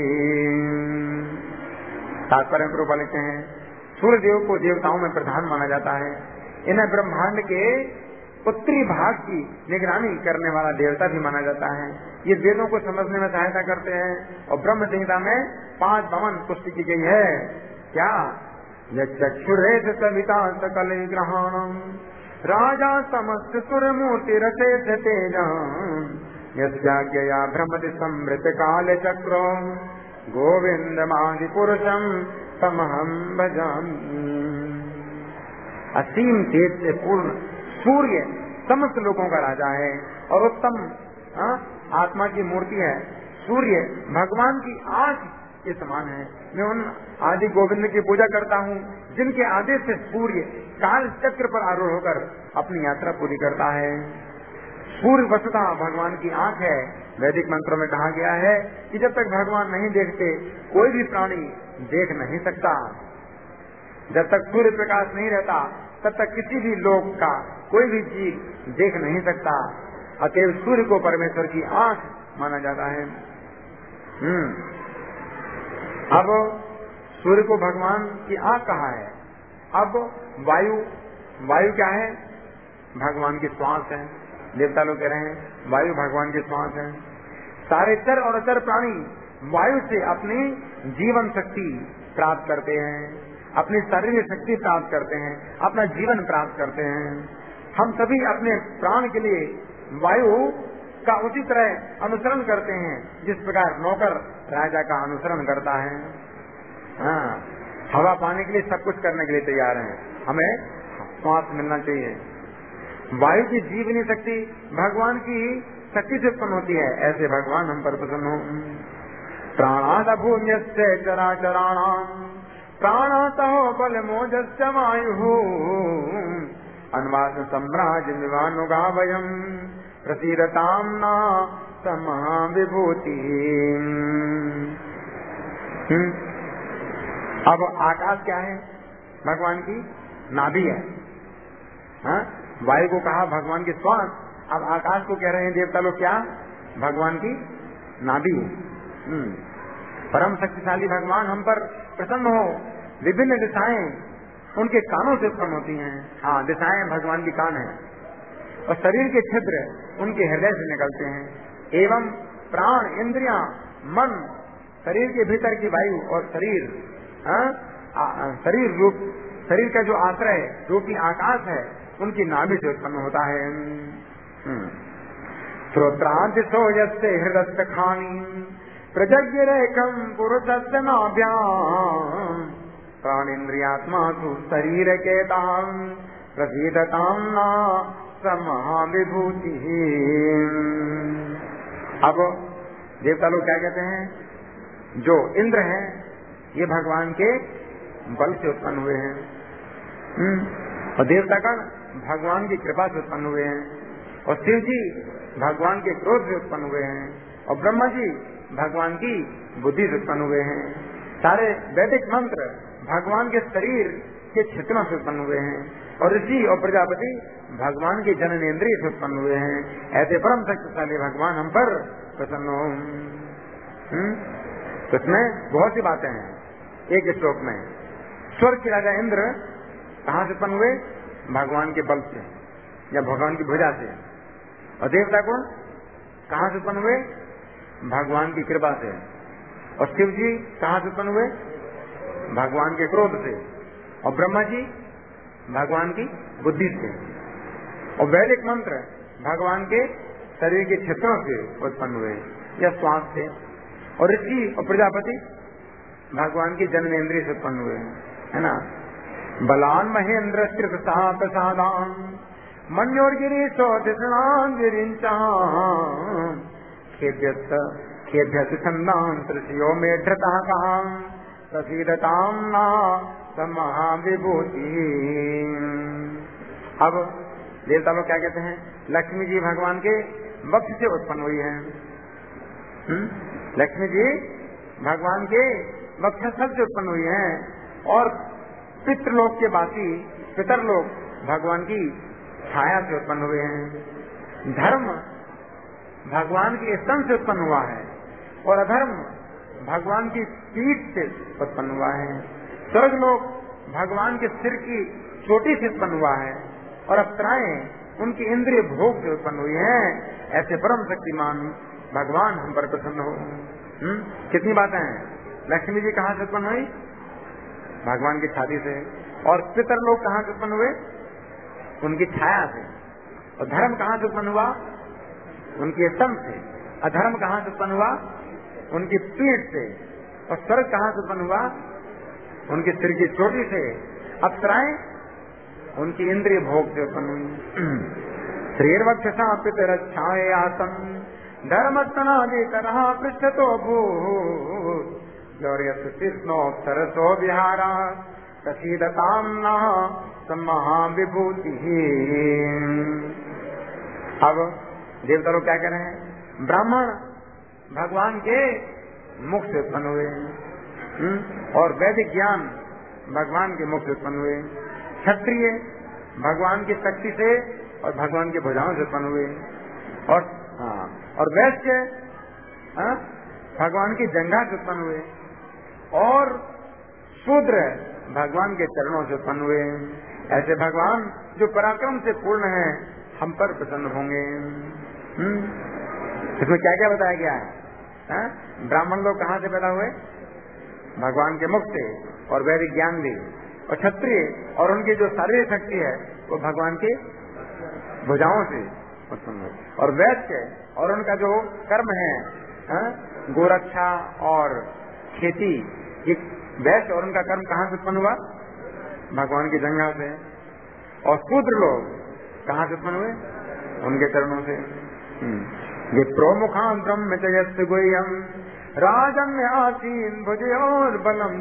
तात्पर्य रूप लिखते हैं सूर्य देव को देवताओं में प्रधान माना जाता है। इन्हें ब्रह्मांड के उत्तरी भाग की निगरानी करने वाला देवता भी माना जाता है। ये वेदों को समझने में सहायता करते हैं और ब्रह्म संहिता में 5 भवन पुष्टि की गई है। क्या? यक्षुरेश सविता सकल ग्रहणम राजा समस्त सुर मूर्ति रचेत तेजम यज्ञया भ्रमति समृत काल चक्र गोविंदमादि पुरुषम तमहम भजामि। असीम तेज से पूर्ण सूर्य समस्त लोगों का राजा है और उत्तम आत्मा की मूर्ति है। सूर्य भगवान की आंख के समान है। मैं उन आदि गोविंद की पूजा करता हूँ जिनके आदेश से सूर्य काल चक्र पर आरूढ़ होकर अपनी यात्रा पूरी करता है। सूर्य वस्तुतः भगवान की आंख है। वैदिक मंत्रों में कहा गया है कि जब तक भगवान नहीं देखते कोई भी प्राणी देख नहीं सकता। जब तक सूर्य प्रकाश नहीं रहता तब तक किसी भी लोक का कोई भी जीव देख नहीं सकता। अतएव सूर्य को परमेश्वर की आंख माना जाता है। अब सूर्य को भगवान की आंख कहा है। अब वायु क्या है? भगवान की श्वास है। देवता लोग कह रहे हैं वायु भगवान की श्वास है। सारे चर और अचर प्राणी वायु से अपनी जीवन शक्ति प्राप्त करते हैं, अपनी शारीरिक शक्ति प्राप्त करते हैं, अपना जीवन प्राप्त करते हैं। हम सभी अपने प्राण के लिए वायु का उसी तरह अनुसरण करते हैं जिस प्रकार नौकर राजा का अनुसरण करता है। हवा पाने के लिए सब कुछ करने के लिए तैयार हैं। हमें श्वास मिलना चाहिए। वायु की जीवनी शक्ति भगवान की शक्ति से उत्पन्न होती है। ऐसे भगवान हम पर प्रसन्न हो। प्राणाद भूम्यस्य चराचराणाम प्राणातः बल मोजस्य वायु अन्वास सम्राज निवानुगावयम् प्रसीदताम न समाविभूति। अब आकाश क्या है? भगवान की नाभि है। वायु को कहा भगवान की श्वास। अब आकाश को कह रहे हैं देवता लोग क्या? भगवान की नाभि। परम शक्तिशाली भगवान हम पर प्रसन्न हो। विभिन्न दिशाएं उनके कानों से उत्पन्न होती हैं। दिशाएं भगवान की कान है और शरीर के छिद्र उनके हृदय से निकलते हैं। एवं प्राण इंद्रियां मन शरीर के भीतर की वायु और शरीर का जो आश्रय जो कि आकाश है उनकी नाभि से उत्पन्न होता है। श्रोत्रादिशो यस्य हृदस्य खानी प्रजज्ञरेकं पुरुषस्य नाभ्याम् प्राणेन्द्रियात्मा तु शरीरकेतां प्रसीदतां न स महाविभूति। अब देवता लोग क्या कहते हैं, जो इंद्र है ये भगवान के बल से उत्पन्न हुए हैं, और देवतागण भगवान की कृपा से उत्पन्न हुए हैं, और शिव जी भगवान के क्रोध से उत्पन्न हुए हैं, और ब्रह्मा जी भगवान की बुद्धि से उत्पन्न हुए हैं। सारे वैदिक मंत्र भगवान के शरीर के छिद्रों से उत्पन्न हुए हैं, और ऋषि और प्रजापति भगवान के जननेन्द्रिय से उत्पन्न हुए हैं। ऐसे परम शक्तिशाली भगवान हम पर प्रसन्न हो। तो इसमें बहुत सी बातें हैं। एक श्लोक में स्वर्ग के राजा इंद्र कहाँ से उत्पन्न हुए, भगवान के बल से या भगवान की भुजा से, और देवता को कहाँ से उत्पन्न हुए, भगवान की कृपा से, और शिव जी कहाँ से उत्पन्न हुए, भगवान के क्रोध से, और ब्रह्मा जी भगवान की बुद्धि से, और वैदिक मंत्र भगवान के शरीर के छिद्रों से उत्पन्न हुए या श्वास से, और ऋषि और प्रजापति भगवान की जन्मेंद्रिय से उत्पन्न हुए, है ना। बलान महेंद्र प्रसादान मन्योर्गिरीशो दिशनांगिरिंचा खेभ्यस्य छंदान ऋषियो में धृतः कहा प्रसीदतां न स महाविभूति। अब देवता लोग क्या कहते हैं, लक्ष्मी जी भगवान के वक्ष से उत्पन्न हुई है। लक्ष्मी जी भगवान के वक्षस्थल से उत्पन्न हुई है, और पितृलोक के वासी पितरलोक भगवान की छाया से उत्पन्न हुए हैं। धर्म भगवान के स्तन से उत्पन्न हुआ है, और अधर्म भगवान की पीठ से उत्पन्न हुआ है। स्वर्ग लोक भगवान के सिर की चोटी से उत्पन्न हुआ है, और अप्सराएं उनकी इंद्रिय भोग से उत्पन्न हुई हैं। ऐसे परम शक्तिमान भगवान हम पर प्रसन्न हो। कितनी बातें हैं। लक्ष्मी जी कहाँ से उत्पन्न हुई, भगवान की छाती से, और पितर लोग कहाँ से उत्पन्न हुए, उनकी छाया से, और धर्म कहाँ से उत्पन्न हुआ, उनके स्तन से। अधर्म कहाँ से उत्पन्न हुआ, उनकी पीठ से, और स्वर्ग कहाँ से उत्पन्न हुआ, उनके सिर की चोटी से। अप्सराएं उनकी इंद्रिय भोग से उत्पन्न हुई। श्रीर्वक्षसा पितरच्छाये आसन धर्मस्तनादि तरह पृष्ठतो भूत् गौर्यस्नो सरसो विहारा प्रसीदतां नः स महाविभूति। अब देवता लोग क्या कह रहे हैं, ब्राह्मण भगवान के मुख से उत्पन्न हुए, और वैदिक ज्ञान भगवान के मुख से उत्पन्न हुए। क्षत्रिय भगवान की शक्ति से और भगवान की भुजाओं से उत्पन्न हुए, और वैश्य भगवान की जंघा से उत्पन्न हुए, और शूद्र भगवान के चरणों से उत्पन्न हुए। ऐसे भगवान जो पराक्रम से पूर्ण है हम पर प्रसन्न होंगे। इसमें क्या क्या बताया गया है। ब्राह्मण लोग कहाँ से पैदा हुए, भगवान के मुख से, और वैदिक ज्ञान भी, और क्षत्रिय और उनकी जो शारीरिक शक्ति है वो भगवान के भुजाओं से उत्पन्न हुए, और वैश्य और उनका जो कर्म है, गोरक्षा और खेती, ये वैश्य और उनका कर्म कहाँ से उत्पन्न हुआ, भगवान की जंघा से। और शूद्र लोग कहाँ से उत्पन्न हुए, उनके चरणों से। ये प्रोमुखान ब्रह्मचर्य गुह्यम राजन्य आसीन भुजयोर बलम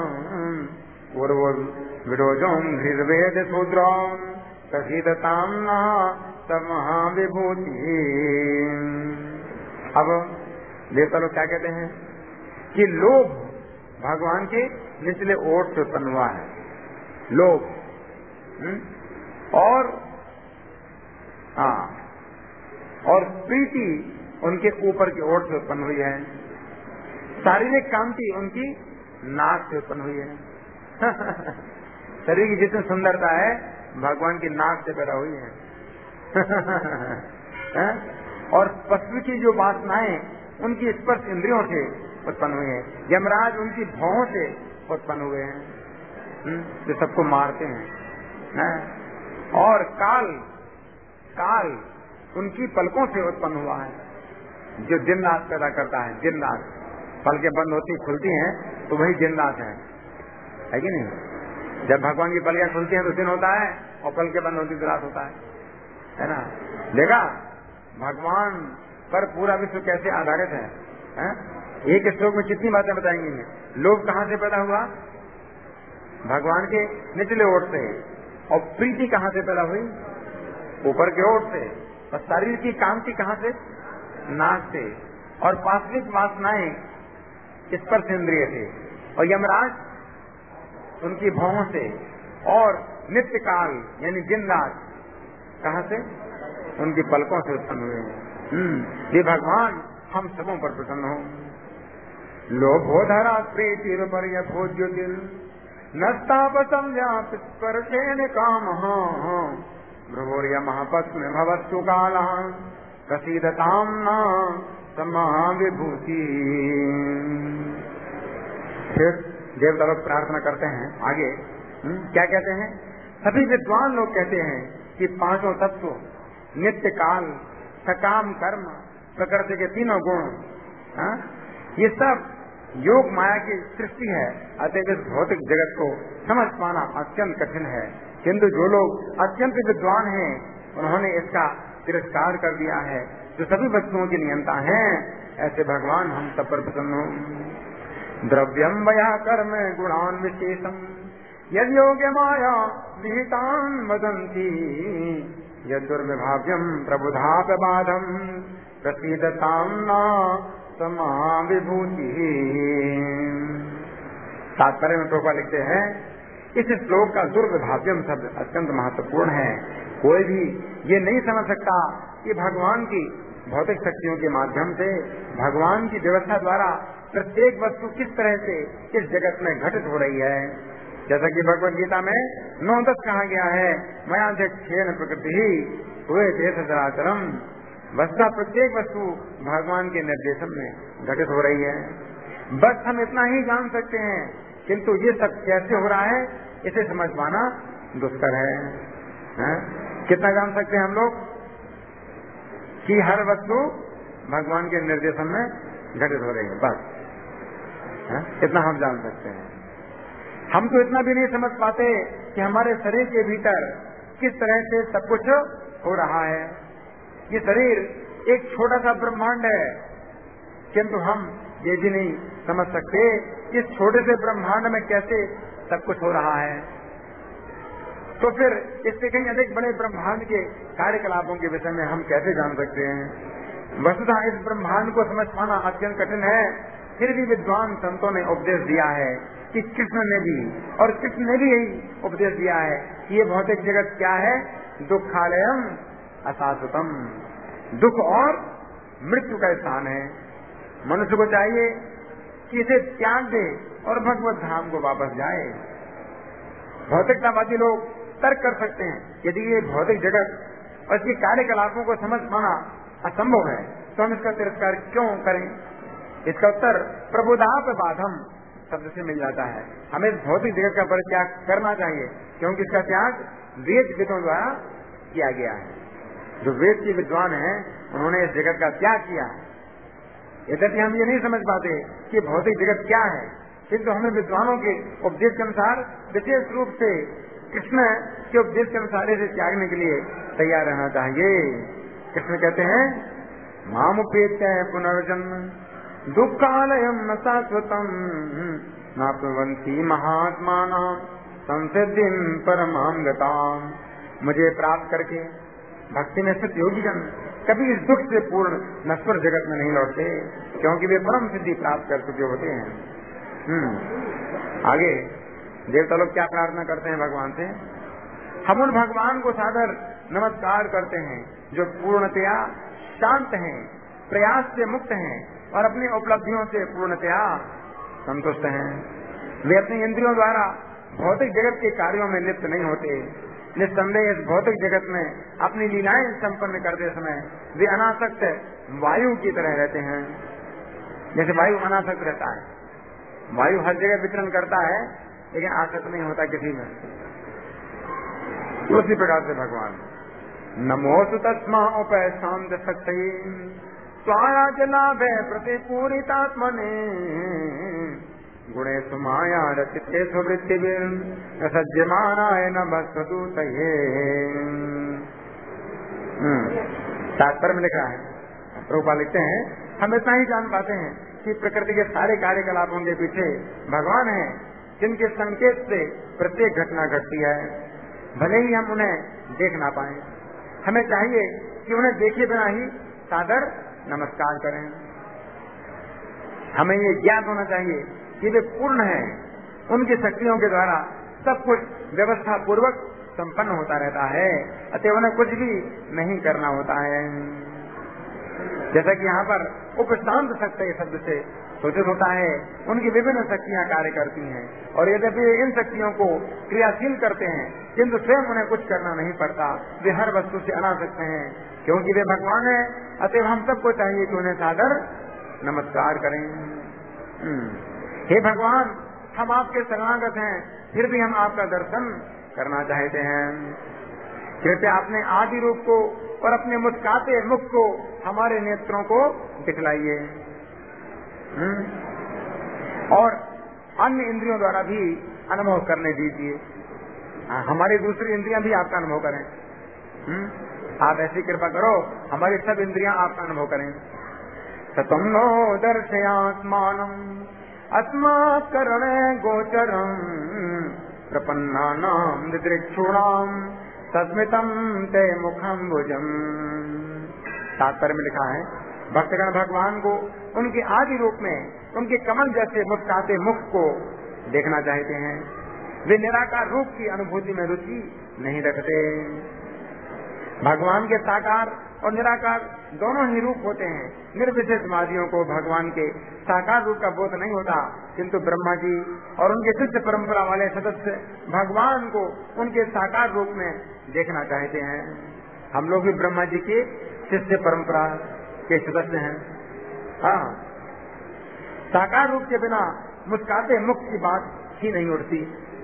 विरोजोम हृदवेद शूद्रोम प्रसीदतां नः स महाविभूति। अब देवता लोग क्या कहते हैं कि लोभ भगवान के निचले ओठ से उत्पन्न हुआ है, लोभ, और प्रीति उनके ऊपर की ओर से उत्पन्न हुई है। शारीरिक कांति उनकी नाक से उत्पन्न हुई है। शरीर की जितनी सुंदरता है भगवान की नाक से पैदा हुई है। और पशु की जो वासनाएं उनकी स्पर्श इंद्रियों से उत्पन्न हुई है। यमराज उनकी भौं से उत्पन्न हुए हैं, जो सबको मारते हैं। और काल उनकी पलकों से उत्पन्न हुआ है, जो दिन रात पैदा करता है। दिन रात पलकें बंद होती खुलती हैं तो वही दिन रात है कि नहीं? जब भगवान की पलकें खुलती हैं तो दिन होता है और पलकें बंद होती तो रात होता है ना? देखा भगवान पर पूरा विश्व कैसे आधारित है? एक श्लोक में कितनी बातें बताएंगे। लोभ कहाँ से पैदा हुआ? भगवान के निचले ओर से। और प्रीति कहाँ से पैदा हुई? ऊपर के ओर से। और शरीर की कांति कहाँ से? नाक से। और पार्श्विक वासनाएं स्पर्श इंद्रिय से। और यमराज उनकी भौहों से। और नित्य काल यानी दिन रात कहाँ से? उनकी पलकों से उत्पन्न हुए हैं। ये भगवान हम सबों पर प्रसन्न हो। लोभो धरा प्रीति पर यथोज्यो दिल नस्ताप संज्ञात स्पर्शेन काम भ्रुवोर्य महापस्म भवस्तु काल प्रसीदताम न समाविभूति। फिर देवता लोग प्रार्थना करते हैं आगे। क्या कहते हैं? सभी विद्वान लोग कहते हैं कि पांचों तत्व, नित्य काल, सकाम कर्म, प्रकृति के तीनों गुण, ये सब योग माया की सृष्टि है। अतः इस भौतिक जगत को समझ पाना अत्यंत कठिन है। किंतु जो लोग अत्यंत विद्वान हैं उन्होंने इसका तिरस्कार कर दिया है। जो सभी वस्तुओं की नियंता हैं, ऐसे भगवान हम सब पर प्रसन्न हो। द्रव्यम वया कर्म गुणान विशेषम यद योग्य माया विहितान वदंती यद दुर्विभाव्यम प्रबुधाप बाधम प्रसीदताम न समाविभूति। तात्पर्य में टोपा लिखते हैं, इस श्लोक का दुर्विभाव्यम शब्द अत्यंत महत्वपूर्ण है। कोई भी ये नहीं समझ सकता कि भगवान की भौतिक शक्तियों के माध्यम से, भगवान की व्यवस्था द्वारा प्रत्येक वस्तु किस तरह से इस जगत में घटित हो रही है। जैसा कि भगवद गीता में 9-10 कहा गया है, मयाध्यक्षेण प्रकृति ही हुए देश चराचरम। वस्तुतः प्रत्येक वस्तु भगवान के निर्देशन में घटित हो रही है। बस हम इतना ही जान सकते हैं, किंतु ये सब कैसे हो रहा है इसे समझ पाना दुष्कर है। कितना जान सकते हैं हम लोग कि हर वस्तु भगवान के निर्देशन में घटित हो रही है, बस इतना हम जान सकते हैं। हम तो इतना भी नहीं समझ पाते कि हमारे शरीर के भीतर किस तरह से सब कुछ हो रहा है। ये शरीर एक छोटा सा ब्रह्मांड है, किंतु हम ये भी नहीं समझ सकते कि इस छोटे से ब्रह्मांड में कैसे सब कुछ हो रहा है। तो फिर इससे कहीं अधिक बड़े ब्रह्मांड के कार्यकलापों के विषय में हम कैसे जान सकते हैं। वस्तुतः इस ब्रह्मांड को समझ पाना अत्यंत कठिन है। फिर भी विद्वान संतों ने उपदेश दिया है कि कृष्ण ने भी यही उपदेश दिया है कि ये भौतिक जगत क्या है? दुखालयम अशाश्वतम, दुख और मृत्यु का स्थान है। मनुष्य को चाहिए कि इसे त्याग दे और भगवत धाम को वापस जाए। भौतिकतावादी लोग तर्क कर सकते हैं, यदि ये भौतिक जगत और इसके कार्यकलापों को समझ पाना असंभव है तो हम इसका तिरस्कार क्यों करें? इसका उत्तर प्रबोधाप बाधम शब्द से मिल जाता है। हमें इस भौतिक जगत का परित्याग करना चाहिए, क्योंकि इसका त्याग वेद विद्वान द्वारा किया गया है। जो वेद के विद्वान हैं उन्होंने इस जगत का त्याग किया है। यद्यपि हम ये नहीं समझ पाते कि भौतिक जगत क्या है, किंतु हमें विद्वानों के उपदेश के अनुसार विशेष रूप से कृष्ण के उपदेश के अनुसार इसे त्यागने के लिए तैयार रहना चाहिए। कृष्ण कहते हैं, मामुपेत्य पुनर्जन्म दुखालयम न शाश्वतम नाप्नुवन्ति महात्मानां संसिद्धिं परमां गताम्। मुझे प्राप्त करके भक्ति में स्थित योगीजन कभी इस दुख से पूर्ण नश्वर जगत में नहीं लौटते, क्योंकि वे परम सिद्धि प्राप्त कर चुके होते हैं। आगे देवता लोग क्या प्रार्थना करते हैं भगवान से? हम उन भगवान को सादर नमस्कार करते हैं जो पूर्णतया शांत हैं, प्रयास से मुक्त हैं और अपनी उपलब्धियों से पूर्णतया संतुष्ट हैं। वे अपनी इंद्रियों द्वारा भौतिक जगत के कार्यों में लिप्त नहीं होते। निस्संदेह इस भौतिक जगत में अपनी लीलाएं संपन्न करते समय वे अनासक्त वायु की तरह रहते हैं। जैसे वायु अनासक्त रहता है, वायु हर जगह विचरण करता है लेकिन आसक्त नहीं होता किसी में, उसी प्रकार से भगवान नमोस्तु तस्मा उपैशांत शक्ति स्वाया जलाभे प्रतिपूरितात्मने गुणेषु माया रचितेषु वृत्तिभिः सज्जमानाय नमस्तुते। तात्पर्य में लिखा है, प्रभुपाद लिखते हैं, हम इतना ही जान पाते हैं कि प्रकृति के सारे कार्यकलापों के पीछे भगवान है, जिनके संकेत से प्रत्येक घटना घटती है, भले ही हम उन्हें देख ना पाए। हमें चाहिए कि उन्हें देखे बिना ही सादर नमस्कार करें। हमें ये ज्ञात होना चाहिए कि वे पूर्ण है, उनकी शक्तियों के द्वारा सब कुछ व्यवस्था पूर्वक संपन्न होता रहता है, अतः उन्हें कुछ भी नहीं करना होता है। जैसा कि यहाँ पर उपशांत शक्ति शब्द से सूचित होता है, उनकी विभिन्न शक्तियाँ कार्य करती हैं, और यद्यपि इन शक्तियों को क्रियाशील करते हैं, किंतु स्वयं उन्हें कुछ करना नहीं पड़ता। वे हर वस्तु से अनासक्त हैं, क्योंकि वे भगवान है, अतः हम सबको चाहिए कि उन्हें सादर नमस्कार करें। हे भगवान, हम आपके शरणागत हैं, फिर भी हम आपका दर्शन करना चाहते हैं। कृपया अपने आदि रूप को और अपने मुस्काते मुख को हमारे नेत्रों को दिखलाइए, और अन्य इंद्रियों द्वारा भी अनुभव करने दीजिए। हमारी दूसरी इंद्रियां भी आपका अनुभव करें। आप ऐसी कृपा करो, हमारी सब इंद्रियां आपका अनुभव करें। सतम नो दर्शयात्मानम अस्मात् करणे गोचरम प्रपन्नानां दिदृक्षूणाम तस्मितम ते मुखम भुजम। तात्पर्य में लिखा है, भक्तगण भगवान को उनके आदि रूप में, उनके कमल जैसे मुस्काते मुख को देखना चाहते हैं। वे निराकार रूप की अनुभूति में रुचि नहीं रखते। भगवान के साकार और निराकार दोनों ही रूप होते हैं। निर्विशेषवादियों को भगवान के साकार रूप का बोध नहीं होता, किंतु ब्रह्मा जी और उनके शिष्य परंपरा वाले सदस्य भगवान को उनके साकार रूप में देखना चाहते हैं। हम लोग भी ब्रह्मा जी के शिष्य परंपरा के सदस्य हैं। हाँ, साकार रूप के बिना मुस्काते मुख की बात ही नहीं उठती।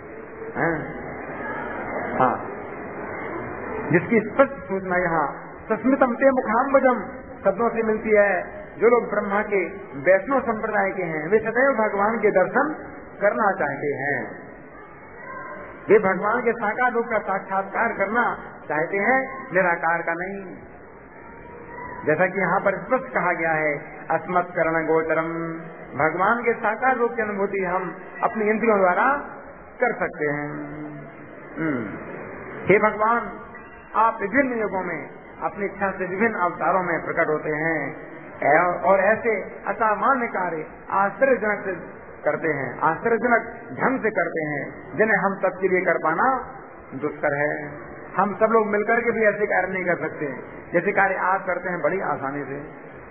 हाँ, जिसकी स्पष्ट सूचना यहाँ सस्मितम ते मुखाम्बुजम शब्दों से मिलती है। जो लोग ब्रह्मा के वैष्णव संप्रदाय के हैं, वे सदैव भगवान के दर्शन करना चाहते हैं। वे भगवान के साकार रूप का साक्षात्कार करना चाहते हैं, निराकार का नहीं। जैसा कि यहाँ पर स्पष्ट कहा गया है, अस्मत् करण गोचरम, भगवान के साकार रूप की अनुभूति हम अपनी इंद्रियों द्वारा कर सकते हैं। हे भगवान, आप विभिन्न युगों में अपनी इच्छा से विभिन्न अवतारों में प्रकट होते हैं और ऐसे असामान्य कार्य आश्चर्यजनक करते हैं, आश्चर्यजनक ढंग से करते हैं, जिन्हें हम सबके लिए कर पाना दुष्कर है। हम सब लोग मिलकर के भी ऐसे कार्य नहीं कर सकते जैसे कार्य आप करते हैं बड़ी आसानी से।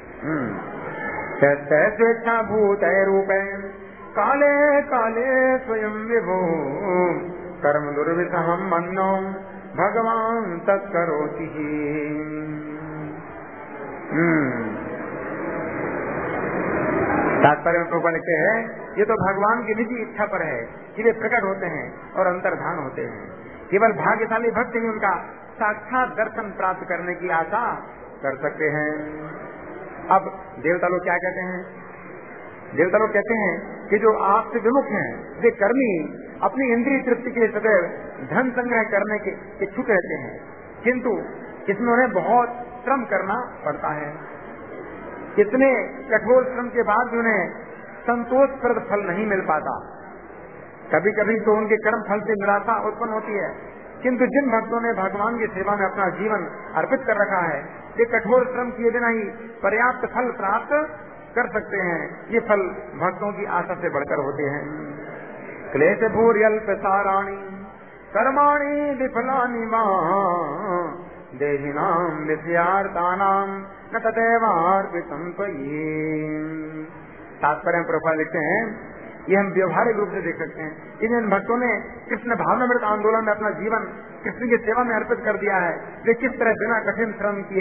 स्वेच्छा भूत रूप काले काले स्वयं विभो कर्म दुर्विषहम मन्नो भगवान तत्करोति। तात्पर्य में प्रभुपाद लिखते हैं, ये तो भगवान की निजी इच्छा पर है कि वे प्रकट होते हैं और अंतर्धान होते हैं। केवल भाग्यशाली भक्त ही उनका साक्षात दर्शन प्राप्त करने की आशा कर सकते हैं। अब देवता लोग क्या कहते हैं? देवता लोग कहते हैं कि जो आपसे विमुख हैं, वे कर्मी अपनी इंद्रिय तृप्ति के लिए सदैव धन संग्रह करने के इच्छुक रहते हैं, किंतु इसमें उन्हें बहुत श्रम करना पड़ता है। इतने कठोर श्रम के बाद भी उन्हें संतोषप्रद फल नहीं मिल पाता। कभी कभी तो उनके कर्म फल से निराशा उत्पन्न होती है, किंतु जिन भक्तों ने भगवान की सेवा में अपना जीवन अर्पित कर रखा है, वे कठोर श्रम किए बिना ही पर्याप्त फल प्राप्त कर सकते हैं। ये फल भक्तों की आशा से बढ़कर होते हैं। क्लेश भूर्यल्प साराणि कर्माणि विफलानि मां देहिनां विषयार्थानां न तदेवार्पितं त्वयि। तात्पर्य प्रभुपाद लिखते हैं, ये हम व्यवहारिक रूप से देख सकते हैं कि जिन भक्तों ने कृष्ण भावनामृत आंदोलन में अपना जीवन कृष्ण की सेवा में अर्पित कर दिया है, वे किस तरह बिना कठिन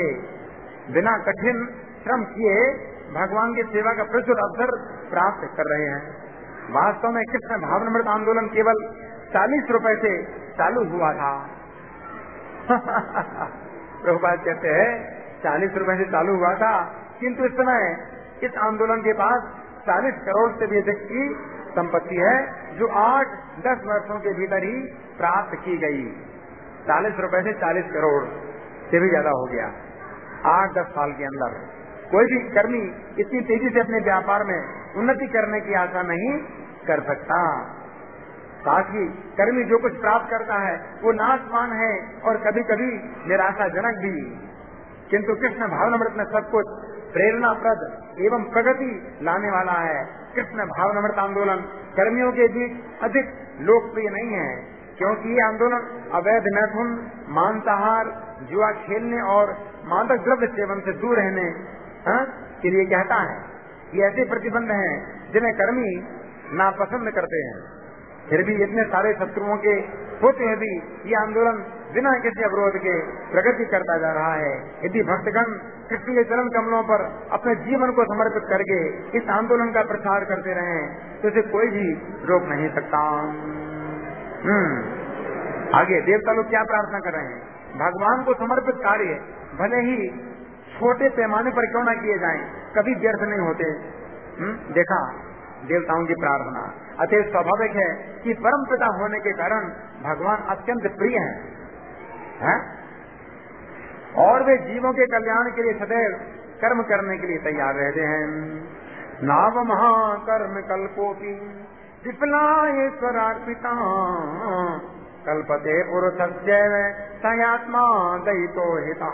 श्रम किए भगवान की सेवा का प्रचुर अवसर प्राप्त कर रहे हैं। वास्तव में कृष्ण भावनामृत आंदोलन केवल 40 रुपए से चालू हुआ था। प्रभुपाद कहते हैं 40 रुपए से चालू हुआ था, किंतु इस समय इस आंदोलन के पास 40 करोड़ से भी अधिक की संपत्ति है, जो 8-10 वर्षों के भीतर ही प्राप्त की गई। 40 रुपए से 40 करोड़ से भी ज्यादा हो गया 8-10 साल के अंदर। कोई भी कर्मी इतनी तेजी से अपने व्यापार में उन्नति करने की आशा नहीं कर सकता। साथ ही कर्मी जो कुछ प्राप्त करता है वो नाशवान है और कभी कभी निराशाजनक भी, किंतु कृष्ण भावनामृत में सब कुछ प्रेरणाप्रद एवं प्रगति लाने वाला है। कृष्ण भावनामृत आंदोलन कर्मियों के बीच अधिक लोकप्रिय नहीं है, क्योंकि ये आंदोलन अवैध मैथुन, मांसाहार, जुआ खेलने और मादक द्रव्य सेवन से दूर रहने के लिए कहता है। ये ऐसे प्रतिबंध हैं जिन्हें कर्मी नापसंद करते हैं। फिर भी इतने सारे शत्रुओं के होते हुए भी ये आंदोलन बिना किसी अवरोध के प्रगति करता जा रहा है। यदि भक्तगण कृष्ण के चरण कमलों पर अपने जीवन को समर्पित करके इस आंदोलन का प्रचार करते रहे तो इसे कोई भी रोक नहीं सकता। आगे देवता लोग क्या प्रार्थना कर रहे हैं? भगवान को समर्पित कार्य भले ही छोटे पैमाने पर क्यों न किए जाएं, कभी व्यर्थ नहीं होते। देखा देवताओं की प्रार्थना, अतः स्वाभाविक है कि परम पिता होने के कारण भगवान अत्यंत प्रिय हैं, और वे जीवों के कल्याण के लिए सदैव कर्म करने के लिए तैयार रहते हैं। नाव महाकर्म कल्पोपि विफलायेश्वरार्पिता कल्पते पुरुषस्यैव सयात्मा दयितो हितः।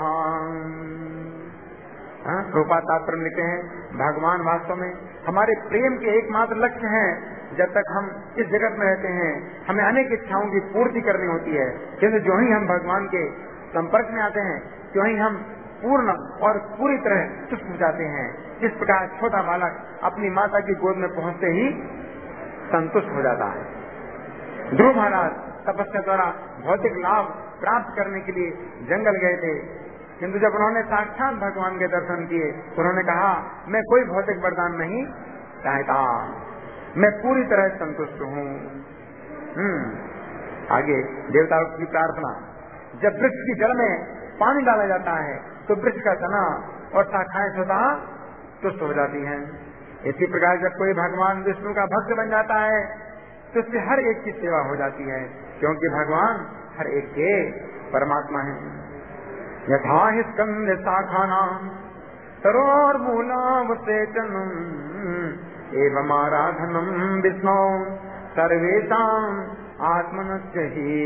रूपा तात्पर्य लिखते हैं, भगवान वास्तव में हमारे प्रेम के एकमात्र लक्ष्य हैं। जब तक हम इस जगत में रहते हैं हमें अनेक इच्छाओं की पूर्ति करनी होती है, किंतु जो ही हम भगवान के संपर्क में आते हैं त्यों ही हम पूर्ण और पूरी तरह तुष्ट हो जाते हैं। जिस प्रकार छोटा बालक अपनी माता की गोद में पहुंचते ही संतुष्ट हो जाता है। ध्रुव महाराज तपस्या द्वारा भौतिक लाभ प्राप्त करने के लिए जंगल गए थे, किंतु जब उन्होंने साक्षात भगवान के दर्शन किए उन्होंने कहा, मैं कोई भौतिक वरदान नहीं चाहता, मैं पूरी तरह संतुष्ट हूँ। आगे देवताओं की प्रार्थना, जब वृक्ष की जड़ में पानी डाला जाता है तो वृक्ष का तना और शाखाएं स्वतः तुष्ट हो जाती हैं। इसी प्रकार जब कोई भगवान विष्णु का भक्त बन जाता है तो उससे हर एक की सेवा हो जाती है, क्योंकि भगवान हर एक के परमात्मा है। यथा हि स्कंद शाखानां तरोर्मूलावसेचनम् एवं आराधनम् विष्णु सर्वेषाम् आत्मनस्य हि।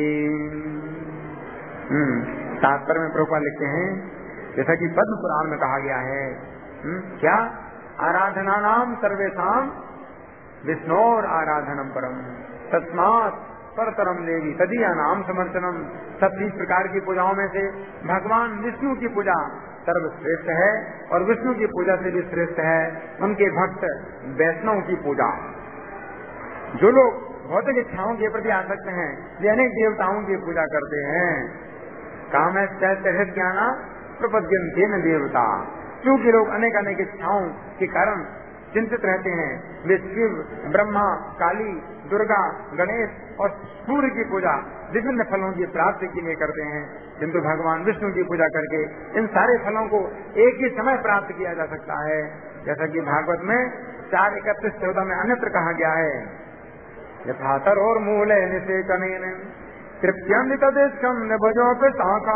तात्पर्य में प्रभुपाद लिखते हैं, जैसा कि पद्म पुराण में कहा गया है, क्या आराधना नाम सर्वेषाम विष्णोर आराधनम परम तस्मात् परतरम देवी तदीया नाम समर्चनम। सब 30 प्रकार की पूजाओं में से भगवान विष्णु की पूजा सर्वश्रेष्ठ है और विष्णु की पूजा से भी श्रेष्ठ है उनके भक्त वैष्णव की पूजा। जो लोग भौतिक इच्छाओं के प्रति आसक्त हैं वे अनेक देवताओं की पूजा करते हैं। काम है ज्ञाना प्रपद्यन्ते न देवता, क्योंकि लोग अनेक अनेक इच्छाओं के कारण चिंतित रहते हैं। वे शिव, ब्रह्मा, काली, दुर्गा, गणेश और सूर्य की पूजा विभिन्न फलों की प्राप्ति के लिए करते हैं, किंतु भगवान विष्णु की पूजा करके इन सारे फलों को एक ही समय प्राप्त किया जा सकता है। जैसा कि भागवत में 4:31-14 में अन्यत्र कहा गया है, यथातर और मूल निषेचनेन तृप्त्यन्वितदेशं निभजोऽपि शाखा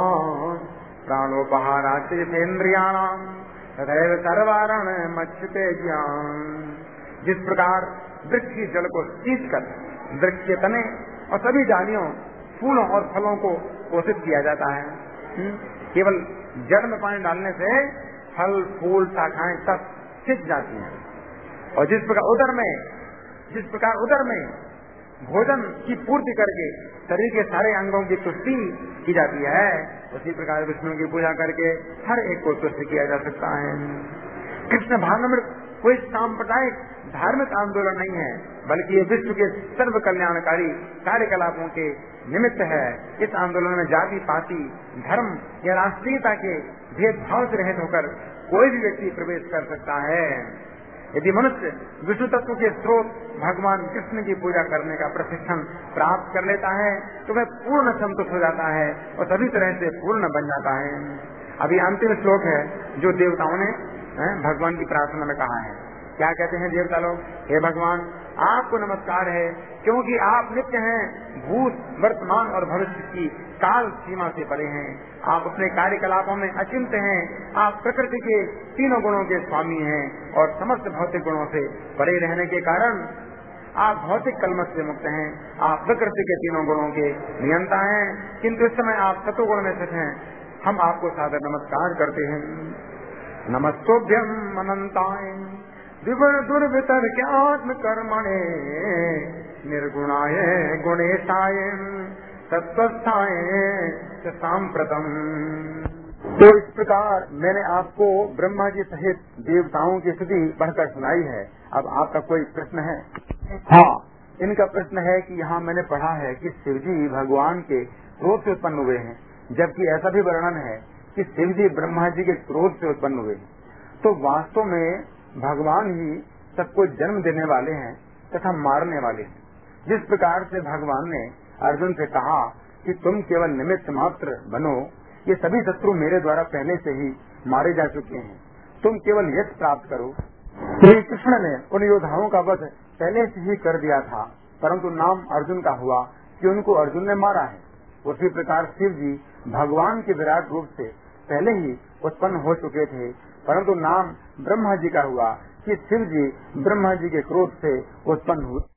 प्राणोपहाराचेन्द्रियाणाम तथैव सर्वारण मच्युते ज्ञान। जिस प्रकार वृक्ष की जल को सींच कर वृक्ष के तने और सभी डालियों, फूलों और फलों को पोषित किया जाता है, केवल जड़ में पानी डालने से फल, फूल, शाखाएं सब सिंच जाती हैं। और जिस प्रकार उदर में भोजन की पूर्ति करके शरीर के सारे अंगों की तुष्टि की जाती है, उसी प्रकार विष्णु की पूजा करके हर एक को तुष्ट किया जा सकता है। कृष्ण भावनामृत कोई सांप्रदायिक धार्मिक आंदोलन नहीं है, बल्कि ये विश्व के सर्व कल्याणकारी कार्यकलापों के निमित्त है। इस आंदोलन में जाति, पाति, धर्म या राष्ट्रीयता के भेदभाव से रहित होकर कोई भी व्यक्ति प्रवेश कर सकता है। यदि मनुष्य विष्णु तत्व के स्रोत भगवान कृष्ण की पूजा करने का प्रशिक्षण प्राप्त कर लेता है तो वह पूर्ण संतुष्ट हो जाता है और सभी तरह से पूर्ण बन जाता है। अभी अंतिम श्लोक है जो देवताओं ने भगवान की प्रार्थना में कहा है। क्या कहते हैं देवता लोग? हे भगवान, आपको नमस्कार है क्योंकि आप नित्य हैं, भूत वर्तमान और भविष्य की काल सीमा से परे हैं। आप अपने कार्यकलापों में अचिंत्य हैं। आप प्रकृति के तीनों गुणों के स्वामी हैं और समस्त भौतिक गुणों से परे रहने के कारण आप भौतिक कलमश से मुक्त हैं। आप प्रकृति के तीनों गुणों के नियंता हैं, किंतु इस समय आप सतोगुण में स्थित हैं। हम आपको सादर नमस्कार करते हैं। नमस्तोभ्यम अनंताय विवर दुर्वितर्क्यात्म कर्मणे निर्गुणाय गुणेशाय तत्वस्थाय सांप्रतम। तो इस प्रकार मैंने आपको ब्रह्मा जी सहित देवताओं की स्तुति पढ़कर सुनाई है। अब आपका कोई प्रश्न है? हाँ, इनका प्रश्न है कि यहाँ मैंने पढ़ा है कि शिव जी भगवान के क्रोध से उत्पन्न हुए हैं, जबकि ऐसा भी वर्णन है कि शिव जी ब्रह्मा जी के क्रोध से उत्पन्न हुए। तो वास्तव में भगवान ही सबको जन्म देने वाले हैं तथा मारने वाले हैं। जिस प्रकार से भगवान ने अर्जुन से कहा कि तुम केवल निमित्त मात्र बनो, ये सभी शत्रु मेरे द्वारा पहले से ही मारे जा चुके हैं, तुम केवल यश प्राप्त करो। श्री कृष्ण ने उन योद्धाओं का वध पहले से ही कर दिया था, परंतु नाम अर्जुन का हुआ कि उनको अर्जुन ने मारा है। उसी प्रकार शिव जी भगवान के विराट रूप से पहले ही उत्पन्न हो चुके थे, परंतु नाम ब्रह्मा जी का हुआ कि शिव जी ब्रह्मा जी के क्रोध से उत्पन्न हुए।